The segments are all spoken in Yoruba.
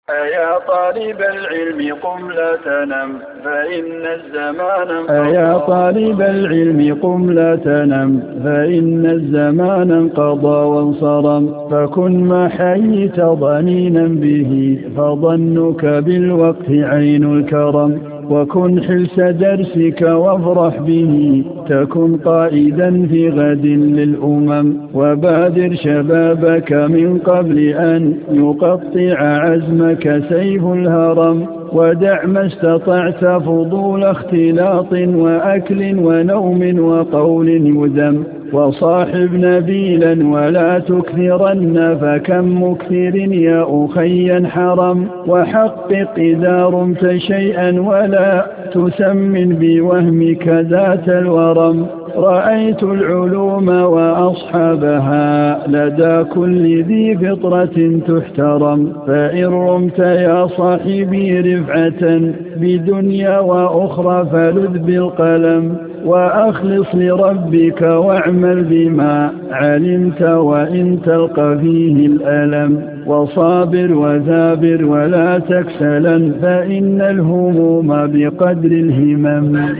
أيا طالب العلم قم لا تنم فإن الزمان أيا طالب العلم قم لا تنم فإن الزمان انقضى وانصرم فكن ما حييت ضنينا به فظنك بالوقت عين الكرم وكن حلس درسك وافرح به تكن قائدا في غد للأمم وبادر شبابك من قبل أن يقطع عزمك سيف الهرم ودع ما استطعت فضول اختلاط وأكل ونوم وقول يذم وصاحب نبيلا ولا تكثرن فكم مكثر يا أخي حرم وحقق إذا رمت شيئا ولا تسمن بوهمك ذات الورم رأيت العلوم وأصحابها لدى كل ذي فطرة تحترم فإن رمت يا صاحبي رفعة بدنيا وأخرى فلذ بالقلم وأخلص لربك واعمل بما علمت وإن تلقى فيه الألم وصابر وثابر ولا تكسلا فإن الهموم بقدر الهمم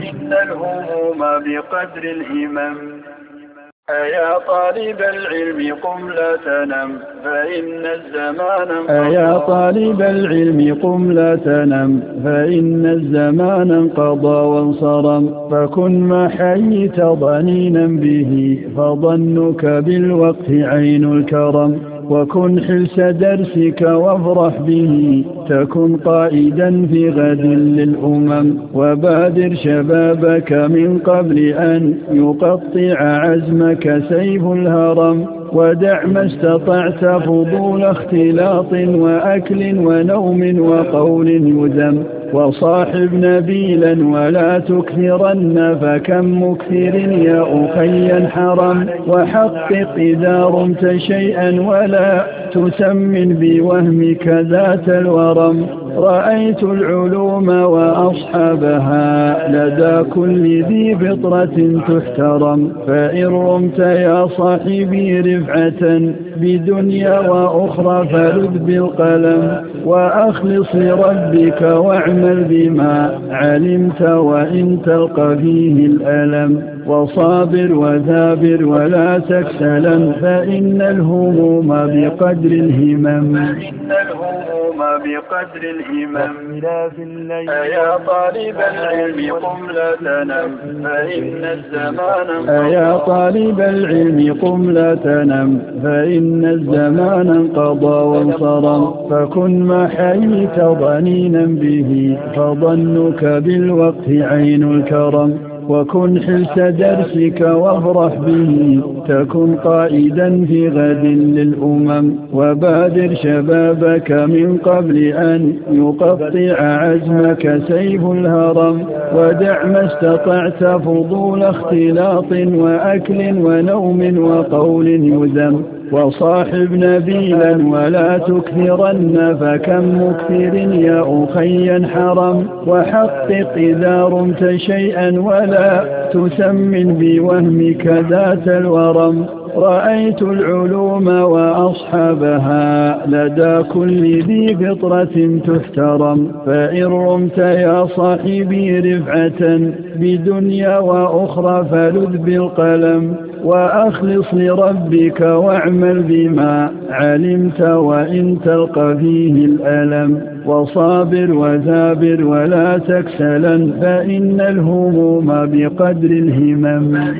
أيا طالب العلم قم لا تنم فإن الزمان أيا طالب العلم قم لا تنم فإن الزمان انقضى وانصرم فكن ما حييت ضنينا به فظنك بالوقت عين الكرم وكن حلس درسك وافرح به تكن قائدا في غد للأمم وبادر شبابك من قبل أن يقطع عزمك سيف الهرم ودع ما استطعت فضول اختلاط وأكل ونوم وقول يذم وصاحب نبيلا ولا تكثرن فكم مكثر يا أخي حرم وحقق إذا رمت شيئا ولا تسمن بوهمك ذات الورم رأيت العلوم وأصحابها لدى كل ذي فطرة تحترم فإن رمت يا صاحبي رفعة بدنيا وأخرى فلذ بالقلم وأخلص لربك واعمل بما علمت وإن تلقى فيه الألم وصابر وثابر ولا تكسلا فإن الهموم بقدر الهمم أيا طالب العلم قم لا تنم فإن الزمان أيا طالب العلم قم لا تنم فإن الزمان انقضى وانصرم فكن ما حييت ضنينا به فظنك بالوقت عين الكرم وكن حلس درسك وافرح به تكن قائدا في غد للأمم وبادر شبابك من قبل أن يقطع عزمك سيف الهرم ودع ما استطعت فضول اختلاط وأكل ونوم وقول يذم وصاحب نبيلا ولا تكثرن فكم مكثر يا أخي حرم وحقق إذا رمت شيئا ولا تسمن بوهمك ذات الورم رأيت العلوم وأصحابها لدى كل ذي فطرة تحترم فإن رمت يا صاحبي رفعة بدنيا وأخرى فلذ بالقلم وأخلص لربك واعمل بما علمت وإن تلقى فيه الألم وصابر وثابر ولا تكسلا فإن الهموم بقدر الهمم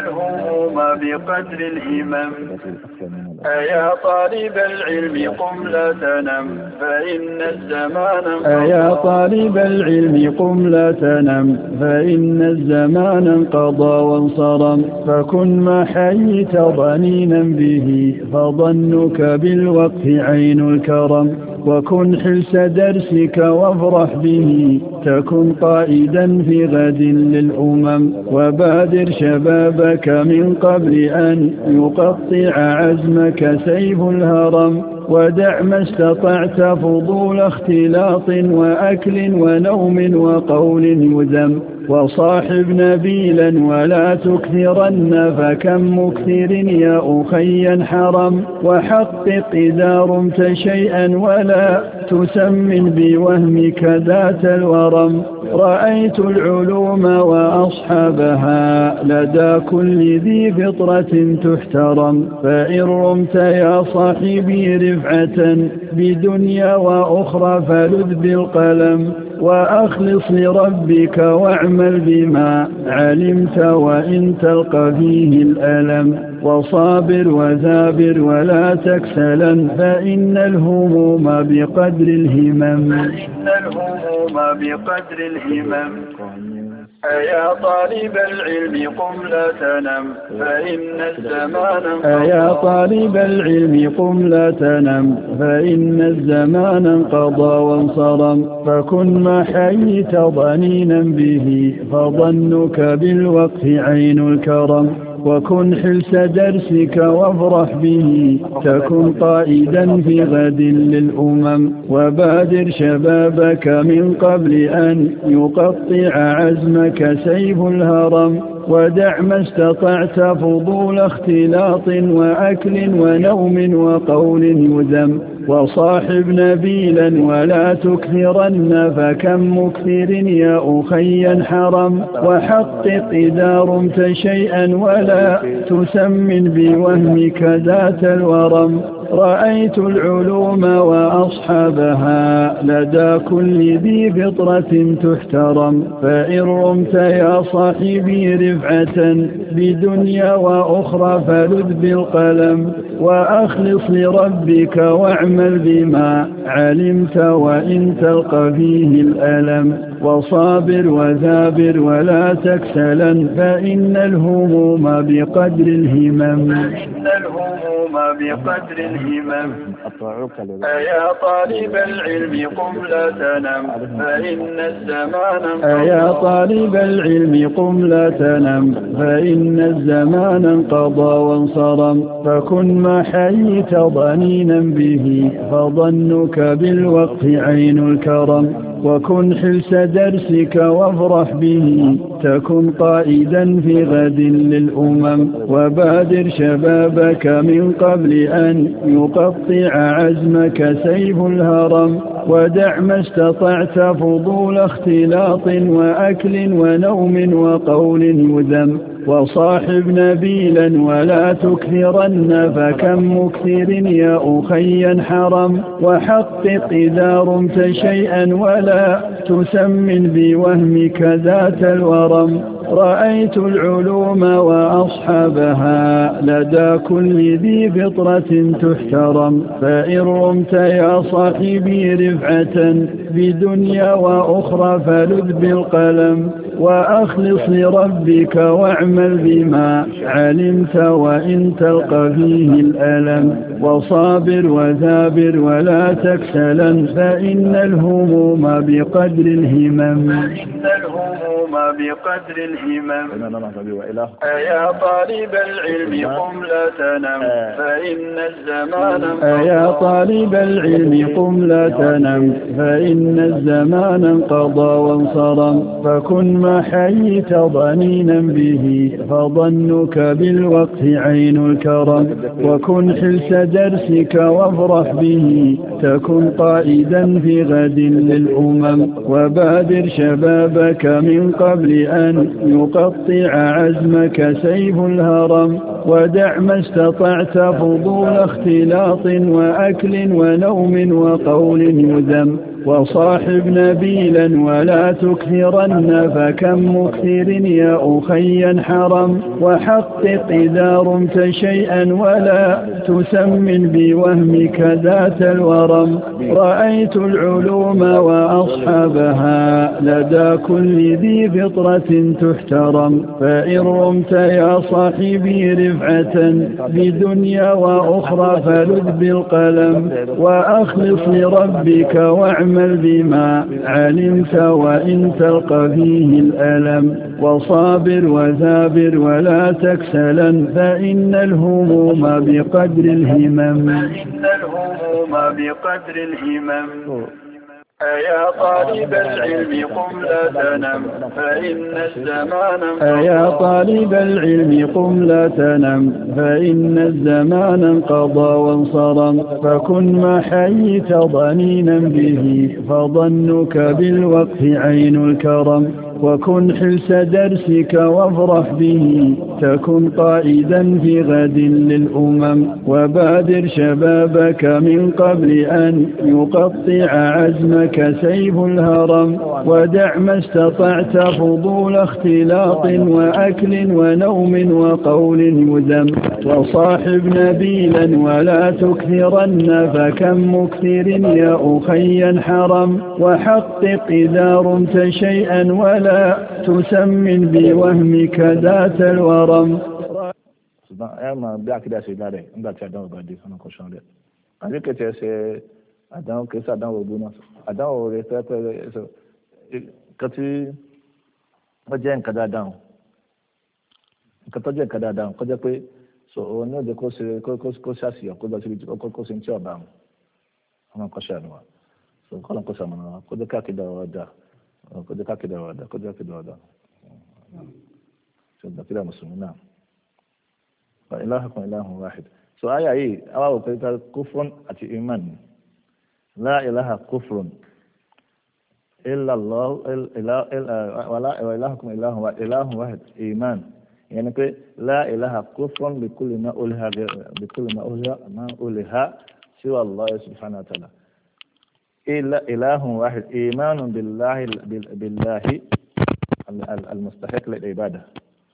أيا طالب العلم قم لا تنم فإن الزمان أيا طالب العلم قم لا تنم فإن الزمان انقضى وانصرم فكن ما حييت ضنينا به فظنك بالوقت عين الكرم وكن حلس درسك وافرح به تكن قائدا في غد للأمم وبادر شبابك من قبل أن يقطع عزمك سيف الهرم ودع ما استطعت فضول اختلاط وأكل ونوم وقول يذم وصاحب نبيلا ولا تكثرن فكم مكثر يا أخي حرم وحقق إذا رمت شيئا ولا تسمن بوهمك ذات الورم رأيت العلوم وأصحابها لدى كل ذي فطرة تحترم فإن رمت يا صاحبي رفعة بدنيا وأخرى فلذ بالقلم وأخلص لربك واعمل بما علمت وإن تلقى فيه الألم وصابر وذابر ولا تكسلا فإن الهموم بقدر الهمم أيا طالب العلم قم لا تنم فإن الزمان أيا طالب العلم قم لا تنم فإن الزمان انقضى وانصرم فكن ما حييت ضنينا به فظنك بالوقت عين الكرم وكن حلس درسك وافرح به تكن قائدا في غد للأمم وبادر شبابك من قبل أن يقطع عزمك سيف الهرم ودع ما استطعت فضول اختلاط وأكل ونوم وقول يذم وصاحب نبيلا ولا تكثرن فكم مكثر يا أخي حرم وحقق إذا رمت شيئا ولا تسمن بوهمك ذات الورم رأيت العلوم وأصحابها لدى كل ذي فطرة تحترم فإن رمت يا صاحبي رفعة بدنيا وأخرى فلذ بالقلم وأخلص لربك واعمل بما علمت وإن تلقى فيه الألم وصابر وذابر ولا تكسلا فإن الهموم بقدر الهمم أيا طالب العلم قم لا تنم فإن الزمان أيا طالب العلم قم لا تنم فإن الزمان انقضى وانصرم فكن ما حييت ضنينا به فظنك بالوقت عين الكرم وكن حلس درسك وافرح به تكن قائدا في غد للأمم وبادر شبابك من قبل أن يقطع عزمك سيف الهرم ودع ما استطعت فضول اختلاط وأكل ونوم وقول يذم وصاحب نبيلا ولا تكثرن فكم مكثر يا أخي حرم وحقق إذا رمت شيئا ولا تسمن بوهمك ذات الورم رأيت العلوم وأصحابها لدى كل ذي فطرة تحترم فإن رمت يا صاحبي رفعة بدنيا وأخرى فلذ بالقلم وأخلص لربك واعمل بما علمت وإن تلقى فيه الألم وصابر وذابر ولا تكسلا فإن الهموم بقدر الهمم أيا طالب العلم قم لا تنم فإن الزمان أيا طالب العلم قم لا تنم فإن الزمان انقضى وانصرم فكن ما حييت ضنينا به فظنك بالوقت عين الكرم وكن حلس درسك وافرح به تكن قائدا في غد للأمم وبادر شبابك من قبل أن يقطع عزمك سيف الهرم ودع ما استطعت فضول اختلاط وأكل ونوم وقول يذم وصاحب نبيلا ولا تكثرن فكم مكثر يا أخي حرم وحقق إذا رمت شيئا ولا تسمن بوهمك ذات الورم رأيت العلوم وأصحابها لدى كل ذي فطرة تحترم فإن رمت يا صاحبي رفعة بدنيا وأخرى فلذ بالقلم وأخلص لربك واعمل بما علمت وإن تلقى فيه الألم وصابر وذابر ولا تكسلا فإن الهموم بقدر الهمم أيا طالب العلم قم لا تنم فإن الزمان أيا طالب العلم قم لا تنم فإن الزمان انقضى وانصرم فكن ما حييت ضنينا به فظنك بالوقت عين الكرم وكن حلس درسك وافرح به تكن قائدا في غد للأمم وبادر شبابك من قبل أن يقطع عزمك سيف الهرم ودع ما استطعت فضول اختلاط وأكل ونوم وقول مذم وصاحب نبيلا ولا تكثرن فكم مكثر يا أخي حرم وحقق إذا رمت شيئا ولا تسمن بوهمك ذات الورم. bí akéde ṣe lára ẹ̀ nígbà tí àdánwò bá dé fún ọkọ̀ ṣan rẹ̀ àdékètì ẹsẹ̀ àdánwò kìí ṣàdánwò gbóná àdánwò rẹ̀ pẹ́pẹ́ ẹsẹ̀ nǹkan tí wọ́n jẹ́ nǹkan dáadáa nǹkan tó jẹ́ nǹkan dáadáa kó jẹ́ pé so òun ní òde kó ṣàṣìyàn kó lọ síbi tí kó ṣe ń tí ọ̀bà àwọn ọmọ nǹkan ṣe àníwá so kọ́ lọ́n kó ṣàmùnà wa kó jẹ́ káàkiri ọ̀rọ̀ dà kó jẹ́ káàkiri ọ̀rọ̀ dà kó jẹ́ káàkiri ọ̀rọ̀ dà so dàkídà mùsùlùmí náà. إلهكم إله واحد so آية هي أو كذا كفر أتي إيمان لا إله كفر إلا الله ولا إلهكم إله واحد إيمان يعني كي لا إله كفر بكل ما أولها سوى الله سبحانه وتعالى إلا إله واحد إيمان بالله المستحق للعبادة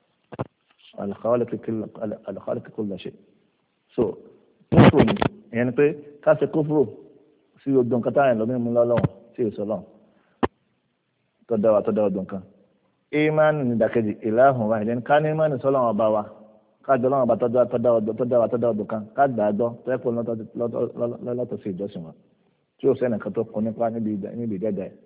الخالق كل شيء so kúfùrù ni ìyẹn ni pé ká ṣe kúfùrù sí gbogbo nǹkan táyà lọ́mí mú lọ́lọ́run sí èso lọ́run tó dá ọdún kan ìmánu ní ìdàkejì ìlàhùn wa ìyẹn ká ní ìmánu sọ́lọ́run ọba wa ká jọ lọ́run ọba tó dá ọdún kan ká gbà á gbọ́ tó yẹ kó lọ́tọ̀ sí ìjọsìn wa tí ó sẹ́ni kan tó kún nípa níbi ìdẹ́dẹ́ ẹ̀.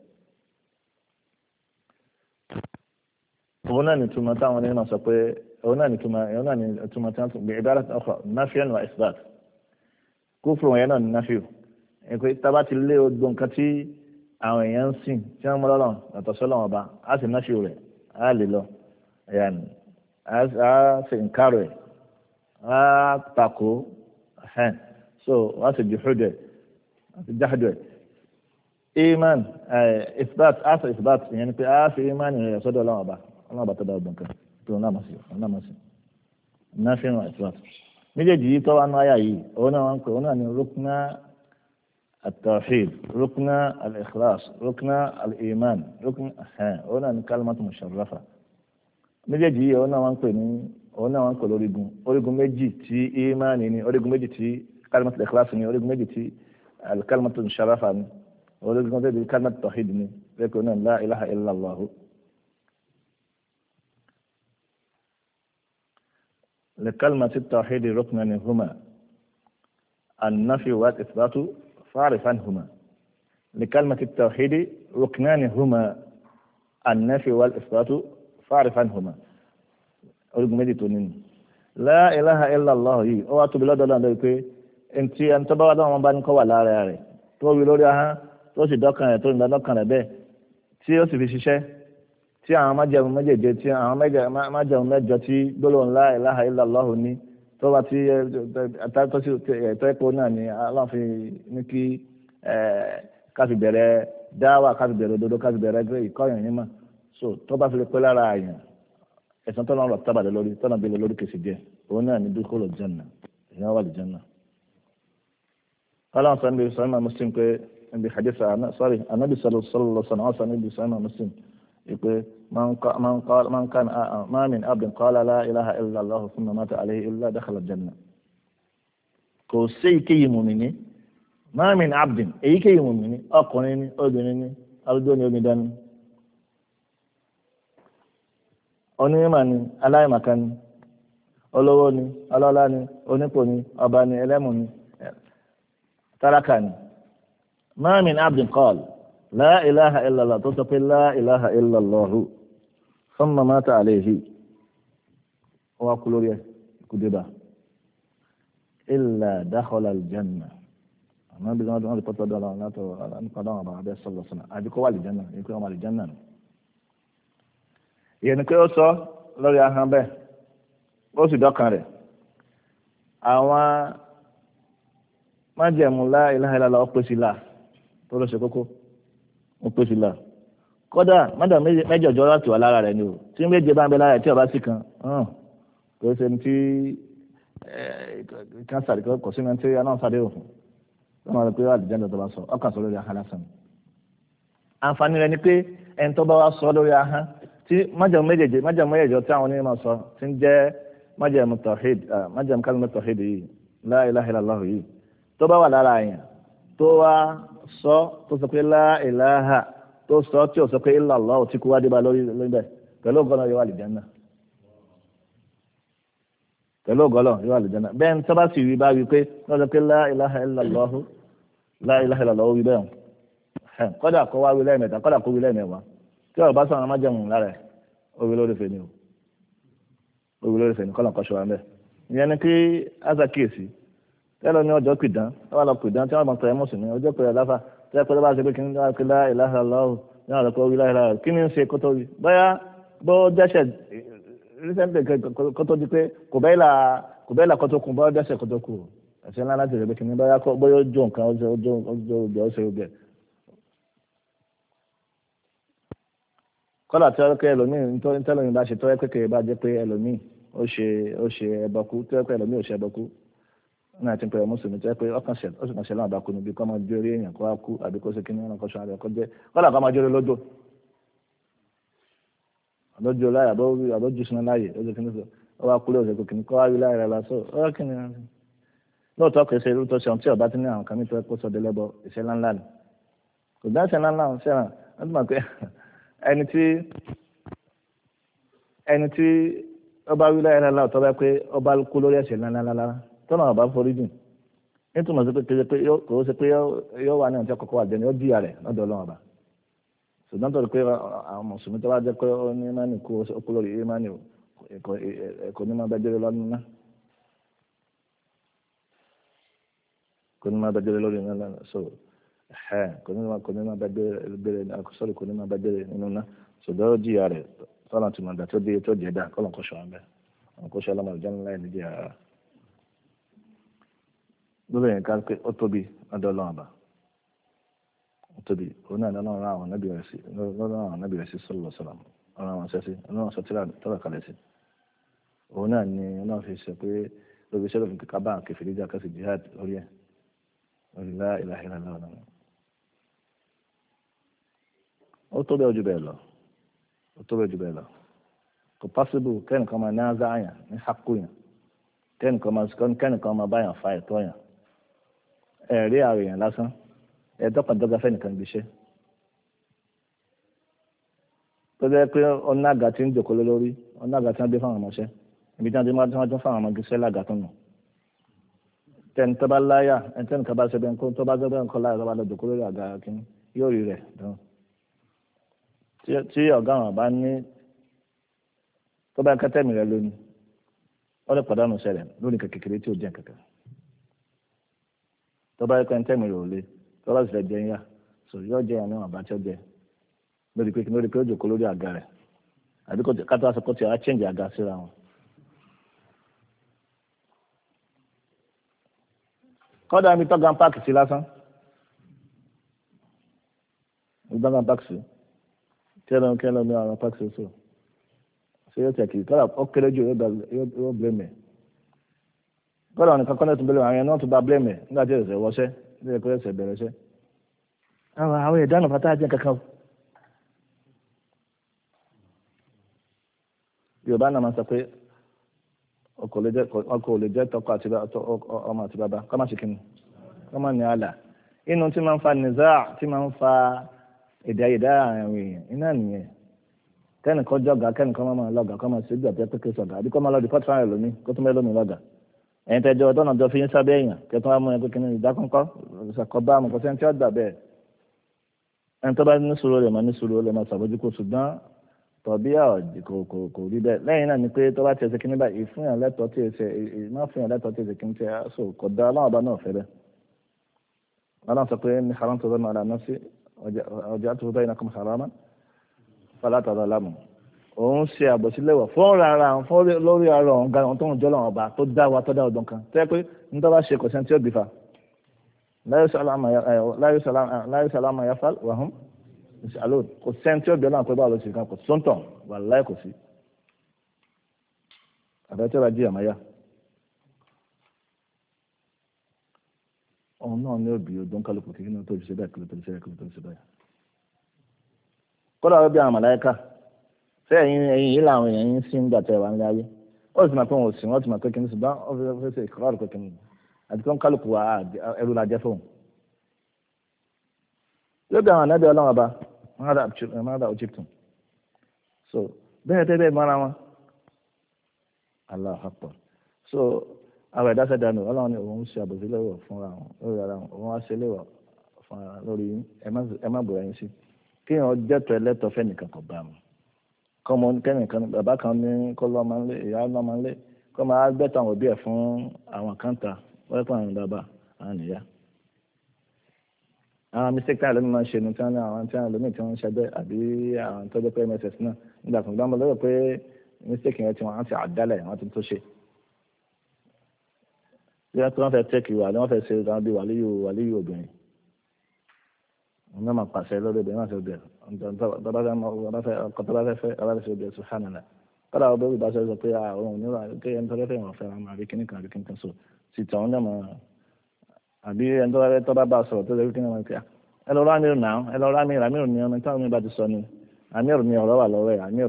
òun náà ní túmọ̀ táwọn onímọ̀ sọ pé òun náà ní túmọ̀ tí wọ́n tún gbé ìbára ọkọ̀ nafiyan wa isbat kúfùrù yẹn náà ní nafiyu ẹ̀kọ́ tábà ti lé ogbó nǹkan tí àwọn èèyàn ń sìn tí wọ́n mú lọ́lọ́run yàtọ̀ sọ́lọ́run ọba á sì nafiyu rẹ̀ á lè lọ ẹ̀yà ni á sì ń kárò ẹ̀ á takò so á sì juhudu ẹ̀ àti jahdu ẹ̀ iman isbat á sì isbat ìyẹn ni pé á sì iman yẹn sọ́dọ̀ ọlọ́run ọba ọlọ́ba tó dá ọdún kan tó náà mọ̀ sí náà fi hàn ìtura méjèèjì yìí tọ́wọ́ anú àyà yìí òun náà wọ́n ń pè òun náà ní rukna at-tawhid rukna al-ikhlas rukna al-iman rukna òun náà ní kalimatu musharrafa méjèèjì yìí òun náà wọ́n ń pè ní òun náà wọ́n ń pè orígun méjì tí imani ní orígun méjì tí kalimatu al-ikhlas ní orígun méjì tí al-kalimatu musharrafa ní orígun méjì tí kalimatu at-tawhid ní lẹ́kọ̀ọ́ náà la ilaha illallah. لكلمة التوحيد ركنان هما النفي والإثبات فاعرف عنهما لكلمة التوحيد ركنان هما النفي والإثبات فاعرف عنهما أرجو مديتونين لا إله إلا الله يي أو أتبلا دولا دوكي أنتي أنت بقى دوما بان كوا لا لا لا تو بيلوريها تو سي دوكان تو ندوكان به تي أو سي في شيء tí àwọn májẹ̀mú méjèèjì tí àwọn májẹ̀mú mẹ́jọ tí gbólóhùn la ilaha illallah ní tó bá ti ẹ̀tọ́ náà ni aláàfin ní kí káfí bẹ̀rẹ̀ dáwà káfí bẹ̀rẹ̀ òdodo káfí bẹ̀rẹ̀ ìkọ́yàn yín mà so tó bá fi lè pẹ́ lára àyàn ẹ̀sán tó náà lọ tábàdé lórí tó náà bí lè lórí kèsì díẹ̀ òun náà ní dukhulul janna ìyẹn wà lè janna. aláwọn sọ níbi sọ́yìn Muslim pé níbi hadith anabi sallallahu alaihi wasallam Muslim يقول من كان ما من عبد قال لا إله إلا الله ثم مات عليه إلا دخل الجنة كوسي كي مؤمني ما من عبد أي كي مؤمني أقنني أدنني أردوني أمداني onímọ̀ni aláìmọ̀kánni olówó ni ọlọ́lá ni onípò ni ọba ni ẹlẹ́mù ni tálákà ni ma min abdin qala لا إله إلا الله تقول لا إله إلا الله ثم مات عليه وأقول له كذبا إلا دخل الجنة wọ́n bí wọ́n lè pọ́tọ́ dọ́là látọ̀ nípa dáhùn àbá abẹ́ sọ̀rọ̀ sọ̀nà àbí kó wà lè jẹ́nà ní pé wọ́n wà lè jẹ́nà nù. ìyẹn ni pé ó sọ lórí ahọ́n bẹ́ẹ̀ ó sì dọ́kan rẹ̀ àwọn májẹ̀mú la ilaha illallah ó pèsè là tó ló ṣe kókó ó pèsè là kódà mọ́tò mẹ́jọ̀jọ́ láti wà lára rẹ̀ ni o tí méje bá ń bẹ lára rẹ̀ tí ọba sì kan kò ṣe ní tí kánsà kò sí ní tí anáwó sáré òfin wọ́n máa rò pé àdìjẹ́ ní ọ̀dọ́ bá sọ ọkàn sọ lórí ahọ́n lásán. àǹfààní rẹ̀ ni pé ẹni tó bá wá sọ lórí ahọ́n tí májẹ̀mú méjèèjì tí àwọn onímọ̀ sọ ti ń jẹ́ májẹ̀mú tawhid májẹ̀mú kálímà tawhid yìí la ilaha illallah yìí tó bá wà lára yẹn tó wá sọ tó sọ pé la ilaha tó sọ tí ò sọ pé illallah tí kú wá dé bá lórí bẹ́ẹ̀ pẹ̀lú ọgọ́nà yóò wà lè jẹ́nà pẹ̀lú ọgọ́nà yóò wà lè jẹ́nà bẹ́ẹ̀ ní sábà sì rí bá wí pé wọ́n sọ pé la ilaha illallah wí bẹ́ẹ̀ kọ́dà kó wá wí lẹ́ẹ̀mẹ́ta kọ́dà kó wí lẹ́ẹ̀mẹ́wàá tí ọ̀rọ̀ bá sọ̀rọ̀ májẹ̀mú lára ẹ̀ ó wí lórí fèmí ó wí lórí fèmí kọ́lọ̀ kọ́ṣọ́ wa ń bẹ̀ ìyẹn ni kí azakiyesi tẹ́lẹ̀ ní ọjọ́ pìdán tí wọ́n lọ pìdán tí wọ́n mọ̀ pẹ̀lú mùsùlùmí ọjọ́ pẹ̀lú aláfà tí wọ́n pẹ̀lú bá ṣe pé kí ní la ilaha illallah ní àwọn ọ̀pọ̀ wíwá ìlà kí ni ń ṣe kótó rí bóyá bó dẹ́ṣẹ̀ recently kótó di pé kò bẹ́ẹ̀ là kótó kù bóyá dẹ́ṣẹ̀ kótó kù ẹ̀ṣẹ̀ ńlá láti rẹ̀ pé kí ni bóyá ó jó nǹkan ó ṣe ó bẹ̀. kọ́lá tí wọ́n pẹ́ ẹlòmíì ntẹ́lómi bá ṣe tọ́wẹ́ kékeré bá jẹ́ pé ẹlòmíì ó ṣe ẹbọkú tọ́wẹ́ pé ẹlòmíì ò ṣe ẹbọkú náà ti ń pẹ̀lú mùsùlùmí tọ́wẹ́ pé ó sì kàn ṣe láwọn àbákú níbi kọ́ máa jórí èèyàn kó wá kú àbí kó ṣe kí ni wọn kọ́ ṣọ́ àbẹ̀ kọ́ jẹ́ kọ́lá kọ́ máa jórí lójó lójú láyé àbójú sinmi láyè lójú kí ni sọ ọ wá kúlẹ̀ òṣèlú kìíní kọ́ wá rí láyé rẹ̀ lásán ọ kí ni lóòótọ́ kìí ṣe irú tó ṣe ohun tí ọba ti ní àwọn kan nítorí pé sọdẹ lẹ́bọ ìṣẹ́ ńláńlá ni kò dá ìṣẹ́ ńláńlá ọ̀hún ṣẹ́ràn wọ́n ti mọ̀ pé ẹni tí ọba wí láyé rẹ̀ láwùtọ́ bá pé ọba kú lórí ẹ̀ṣẹ̀ ńláńlá tọ́nà ọba forí dùn nítorí mọ̀ sí pé kò ó ṣe pé yóò wà ní ọ̀tí ọkọ̀ wà jẹ́ni ó jìyà rẹ̀ lọ́dọ̀ ọlọ́run ọba ṣùgbọ́n tó rí pé àwọn mùsùlùmí tó bá jẹ́ pé ó ní mánì kú ó kú lórí ìmánì ẹ̀kọ́ ní máa bẹ́ jẹ́rẹ́ lọ́dún náà kò ní máa bẹ́ jẹ́rẹ́ lórí iná lọ́nà so kò ní máa bẹ́ jẹ́rẹ́ sọ́rí kò ní máa bẹ́ jẹ́rẹ́ nínú náà ṣùgbọ́n ó jìyà rẹ̀ tọ́lá ti mọ̀ dà tó dé tó jẹ́ dà kọ́ lọ́n kó ṣọ́ àbẹ́ àwọn kó ṣọ́ ọlọ́mọ ìjọ ńlá ẹ̀ níjẹ́ ara lórí yẹn ká pé ó tóbi ọ̀dọ̀ ọlọ́run àbá tóbi òun náà lọ́nà ọ̀rọ̀ àwọn nábì rẹ̀ sí sọ́lọ́ sọ́lá ọ̀rọ̀ àwọn ṣẹ́sí ọ̀rọ̀ àwọn sọ́tìrà tọ́lá kalẹ̀ sí òun náà ni ọlọ́run fi ṣe pé lórí iṣẹ́ lófin kíkà bá kẹfìrí jà kẹsì jihad lórí ẹ̀ lórí la ilaha illallah náà ó tó bẹ́ẹ̀ ojú bẹ́ẹ̀ lọ ó tó bẹ́ẹ̀ ojú bẹ́ẹ̀ lọ kò pásíbù kẹ́nìkan máa ní azá àyàn ní hakú yàn kẹ́nìkan máa báyàn fa ẹ̀tọ́ yàn ẹ̀rí àrò yàn lásán ẹ̀ẹ́dọ́kàndọ́gba fẹ́nìkan gbéṣẹ́ tó jẹ́ pé ọ̀nà àgà tí ń jòkó lórí ọ̀nà àgà tí wọ́n gbé fáwọn ọmọọṣẹ́ ibi tí wọ́n tún fáwọn ọmọ gbéṣẹ́ lága tó nù tẹni tó bá láyà ẹni tẹ́nì kan bá ṣe bẹ́ẹ̀ tó bá gbẹ́ nǹkan láyà tó bá lọ jòkó lórí àga kínní yóò rí rẹ̀ dùn tí ọ̀gá àwọn bá ní tó bá kẹ́tẹ́mì rẹ̀ lónìí wọ́n lè pàdánù sẹ́rẹ̀ lónìí kékeré tí ò jẹ́ kankan tó bá kẹ́tẹ́mì rẹ̀ ò lé tọ́lá sì fẹ́ jẹ ń yá so yóò jẹ àná àbá tí ó jẹ lórí pé ó jòkó lórí àga rẹ̀ àbí kátó aṣọ kó tí a change àga síra wọn. kọ́dà mi tọ́gàn páàkì sí lásán tọ́gàn páàkì sí kẹ́lọ́ ní àwọn páàkì sí so ṣé yóò tẹ̀ kì í kọ́dà ó kéré jù yóò blame ẹ̀ kọ́dà nìkan kọ́dà tó blame àwọn yẹn náà tó bá blame ẹ̀ nígbà tí ẹ̀sẹ̀ wọṣẹ́ ní ẹ̀kọ́ ẹ̀sẹ̀ bẹ̀rẹ̀ ṣẹ́ àwọn ìdáná fata jẹ́ kankan yorùbá náà máa sọ pé ọkọ ò lè jẹ́ tọkọ àti ọmọ àti bàbá kọ́ máa ṣe kí ni kọ́ máa ní àlà inú tí máa ń fa nìzá tí máa ń fa èdè àyèdá àwọn èèyàn iná nìyẹn kẹ́nìkan jọ̀gá kẹ́nìkan máa lọ́gà kọ́ máa ṣe gbà pé kékeré sọ̀gà àbí kọ́ máa lọ di pọ́tù fáwọn ẹlòmíì kó tún bẹ́ẹ̀ lómi lọ́gà ẹ̀yin tẹ́jọ́ ọdún náà jọ fi ń sábẹ́ èèyàn kẹ́tọ́ wá mú ẹ pé kí ni ìdákọ́ńkọ́ ìṣàkọ́bá àmọ́ kọ́sẹ́ tí ó dà bẹ́ẹ̀ ẹni tó bá ní sùúrù rẹ̀ máa ní sùúrù rẹ̀ máa ṣàbójúkò ṣùgbọ́n tọ̀bí kò rí bẹ́ẹ̀ lẹ́yìn náà ni pé tó bá ti ẹsẹ̀ kíní báyìí ìfúnyàn lẹ́tọ̀ọ́ tí ẹsẹ̀ ìmọ̀ fúnyàn lẹ́tọ̀ọ́ tí ẹsẹ̀ kíní tí a sọ kò dá ọlọ́run ọba náà fẹ́ bẹ́ẹ̀ ọlọ́run sọ pé ní haram tó lọ́nà àlà nafsi waja'tuhu bainakum haraman fala tadhalamu òun ṣe àbòsílẹ̀wọ̀ fún ara àwọn fún lórí ara òun gan tó ń jọ́ lọ́wọ́ ọba tó dá wa tó dá ọdún kan tẹ́ pé ní tó bá ṣe kò sẹ́ni tí ó gbé fa la yus'alu amma yaf'al wa hum yus'alun kò sẹ́ni tí ó gbé náà pé báwo ló ṣe kan kò sóńtọ̀ wallahi kò sí àbẹ̀tẹ́ bá jí àmáyá òun náà ní òbí ọdún kálukú kí ní tó ṣe bẹ́ẹ̀ kí ló tó ṣe bẹ́ẹ̀ kí ló tó ṣe bẹ́ẹ̀ kódà ó bí àwọn màláíkà ṣé ẹ̀yin yìí làwọn èèyàn yín sí ń gbà tẹ̀ wá ń láyé ó sì máa pé wọn ò sìn wọ́n ti máa pé kíní ṣùgbọ́n ó fi ṣe ìkọ́rọ̀ pé kíní àti tó ń kálukú wa ẹrú la jẹ́ fóun. yóò bí àwọn ànábì ọlọ́run ọba mọ́nàdà Egyptian so bẹ́ẹ̀ tẹ́ bẹ́ẹ̀ mọ́ra wọn Allahu Akbar so àwọn ẹ̀dá sẹ́dá nù ọlọ́run ni òun ṣe àbòsí lẹ́wọ̀ fúnra wọn lórí ara wọn òun wá ṣe lẹ́wọ̀ fúnra lórí ẹ má bòrò ẹyin sí kí wọn jẹ́tọ̀ ẹlẹ́tọ̀ fẹ́nìkan kò bá mu kọ́mọ kẹ́nìkan bàbá kan ní kọ́ lọ́ máa ń lé ìyá lọ́ máa ń lé kọ́ máa gbẹ́tọ̀ àwọn òbí ẹ̀ fún àwọn kan ta wọ́n pọ̀ àwọn bàbá àwọn nìyá. àwọn mistake táyà lómi máa ń ṣe ní tí wọ́n ní àwọn tí wọ́n lómi tí wọ́n ń ṣẹgbẹ́ àbí àwọn tó jẹ́ pé mss náà nígbà kan gbọ́n lọ́wọ́ pé mistake yẹn tí wọ́n ti àdálẹ̀ wọ́n ti tó ṣe. bí wọ́n fẹ́ tẹ́kì wà ní wọ́n fẹ́ ṣe ìdáná bí wàlíyù obìnrin wọn náà máa pàṣẹ lórí obìnrin náà ṣe obìnrin ọkọ̀ bá fẹ́ ṣe obìnrin subhanallah kọ́dà ọbẹ̀ òbí bá ṣe sọ pé àwọn onírò kéèyàn tó fẹ́ wọn fẹ́ràn máa rí kíní kan so sì tàn wọn náà máa àbí ẹni tó bá sọ̀rọ̀ tó lè rí kíní kan kí ẹ lọ rá mìíràn náà ẹ lọ rá mìíràn ni ọmọ táwọn mi bá ti sọ ni àmìrò ni ọ̀rọ̀ wà lọ́rọ̀ ẹ̀ àmìrò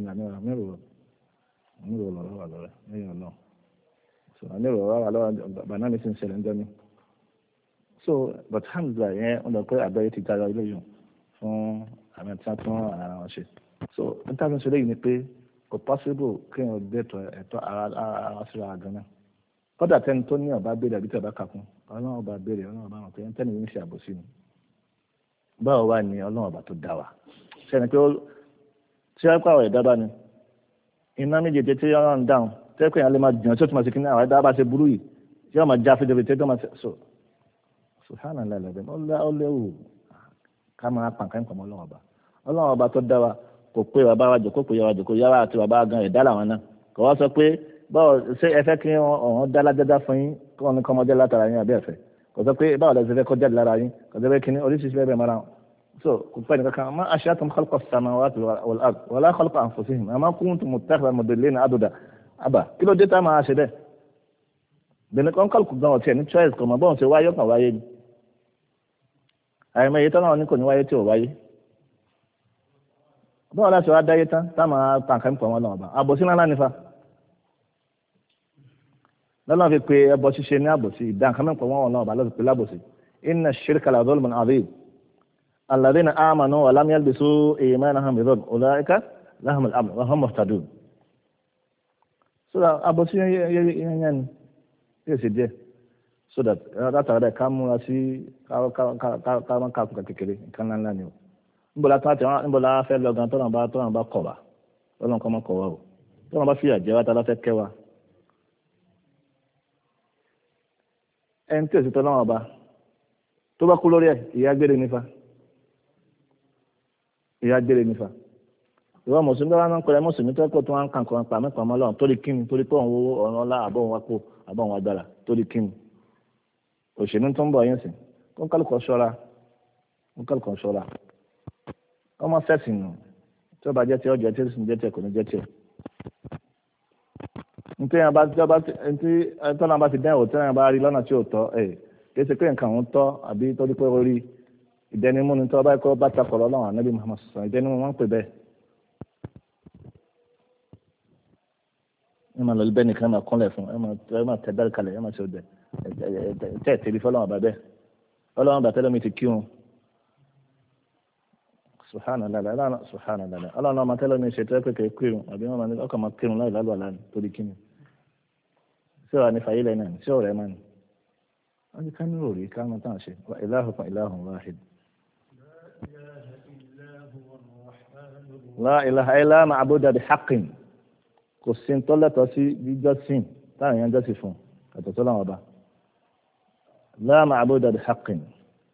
lọ́rọ̀ wà lọ́rọ̀ lẹ́yìn ọlọ́run so àmìrò ọ̀rọ̀ wà lọ́rọ̀ bàná mi sì ń ṣẹlẹ̀ ń jẹ́ mi so but alhamdulillah yẹn wọn lọ pé àgbáyé ti dára ilé yìí fún àmì tí wọn tún ara wọn ṣe so níta fi ń ṣe léyìí ni pé kò possible kí wọn dẹ́tọ̀ ẹ̀tọ́ ara síra àgàn náà kódà tẹni tó ní ọba béèrè àbí tí ọba kàkún ọlọ́run ọba béèrè ọlọ́run ọba wọn pé tẹ́ni yìí ń ṣe àbòsí ni báwo wá ní ọlọ́run ọba tó dá wa sẹ́ni pé tí wọ́n pàwọ̀ ẹ̀dá bá ní iná méjèèjì tí wọ́n ń dáhùn tẹ́kọ̀ yẹn lè máa jìyàn tí ó tún máa ṣe kí ní àwọn ẹ̀dá bá ṣe burú yìí tí wọ́n máa já fídíò tó máa ṣe so subhanallah lẹ́dẹ̀ ó léwu ká máa pàǹkà nípa ọlọ́run ọba tó dá wa kò pé bàbá wa jòkó pé yàrá jòkó yàrá àti bàbá gan ẹ̀dá làwọn náà kò wá sọ pé báwo ṣé ẹ fẹ́ kí ọ̀hún dá lájádá fún yín kí wọ́n ní kọ́ ọmọdé látara yín àbí ẹ̀fẹ́ kò sọ pé báwo lẹ́sẹ̀ fẹ́ kọjá lára yín kò sọ pé kíní oríṣiríṣi bẹ́ẹ̀ mara so kò pẹ́ nìkan kan ma asha'tum khalqa as-samawati wal ard wala khalqa anfusihim ma kuntum muttakhidhal mudillina aduda àbá kí ló dé tá máa ṣe bẹ́ẹ̀ bẹ̀rẹ̀ kan kálukú gan ọ̀tí ẹ̀ ní choice kọ̀ mọ́ bọ́ọ̀ ṣe wáyé kan wáyé ni àyẹ̀mọ̀ èyí tọ́lá wọn ní kò ní wáyé tí ò wáyé bọ́ọ̀ láti wá dáyé tán tá máa pàǹkà nípa wọn lọ́wọ́ bá àbòsí ńlá nífa lọ́nà fi pé ẹbọ ṣíṣe ní àbòsí ìdáǹkà nípa wọn lọ́wọ́ bá lọ́sì pé lábòsí inna ash-shirka la dhulmun adhim alladhina amanu wa lam yalbisu imanahum bi dhulm ulaika lahumul amn wa hum muhtadun so àbòsí yẹn ni yóò ṣe díẹ̀ so that látara rẹ̀ ká múra sí ká má ká kúkà kékeré nǹkan ńlá ni o níbola fẹ́ lọ gan tọ́nà bá kọ̀ wá tọ́nà kọ́ mọ́ kọ̀ wá o tọ́nà bá fìyà jẹ wá tá a fẹ́ kẹ́ wa ẹni tí ò sí tọ́nà ọba tó bá kú lórí ẹ̀ ìyà gbére nífa ìwọ mùsùlùmí bá wọn kọlẹ̀ mùsùlùmí tó kọ́ tó wọn kàn kọ́ pa mẹ́pàá mọ́ lọ́wọ́ torí kíni torí pé òun wo ọ̀ràn ọlá àbọ̀wọ̀n wa kó àbọ̀wọ̀n wa dára torí kíni òṣèlú tó ń bọ̀ yín sìn kó ń kálukọ̀ ṣọ́ra ọmọ sẹ́sìn nù tí ó bá jẹ́ tí ọjọ́ tí ó sì ń jẹ́ tí ẹ kò ní jẹ́ tí ẹ. ntí tọ́lá bá ti dẹ́wò tí wọ́n bá rí lọ́nà tí ò tọ́ kì í ṣe pé nǹkan òun tọ́ àbí torí pé orí ìdẹnimú ni tọ́ bá kọ́ bá takọ̀ lọ́wọ́ ànábì Muhammad sọ̀rọ̀ ìdẹnimú wọn ń pè bẹ́ẹ̀. ẹ máa lọ bẹ́ẹ̀ nìkan máa kúnlẹ̀ fún ẹ máa tẹ̀ dárí kalẹ̀ ẹ máa ṣe ọdẹ tẹ́ ẹ̀ tẹ̀lé fọlọ́wọ́n bàbẹ́ ọlọ́wọ́n bàtẹ́lẹ́ mi ti kírun subhanallah ọlọ́run ọmọ tẹ́lẹ̀ mi ṣètò ẹ̀pẹ̀kẹ̀ kírun àbí wọn máa ní ọkọ̀ máa kírun láì lálù àlá ni torí kíni sí ọ̀rọ̀ ní fàyílẹ̀ náà ní sí ọ̀rọ̀ ẹ̀ máa ní wọ́n ti ká ní rò rí ká máa tán ṣe ilahukum ilahun wahid. la ilaha illa ma'buda bi haqqin kò sí ń tọ́lẹ̀tọ̀ sí jíjọ́sìn táwọn èèyàn jọ́sìn fún ẹ̀tọ́ tó láwọn ọba la ma'buda bi haqqin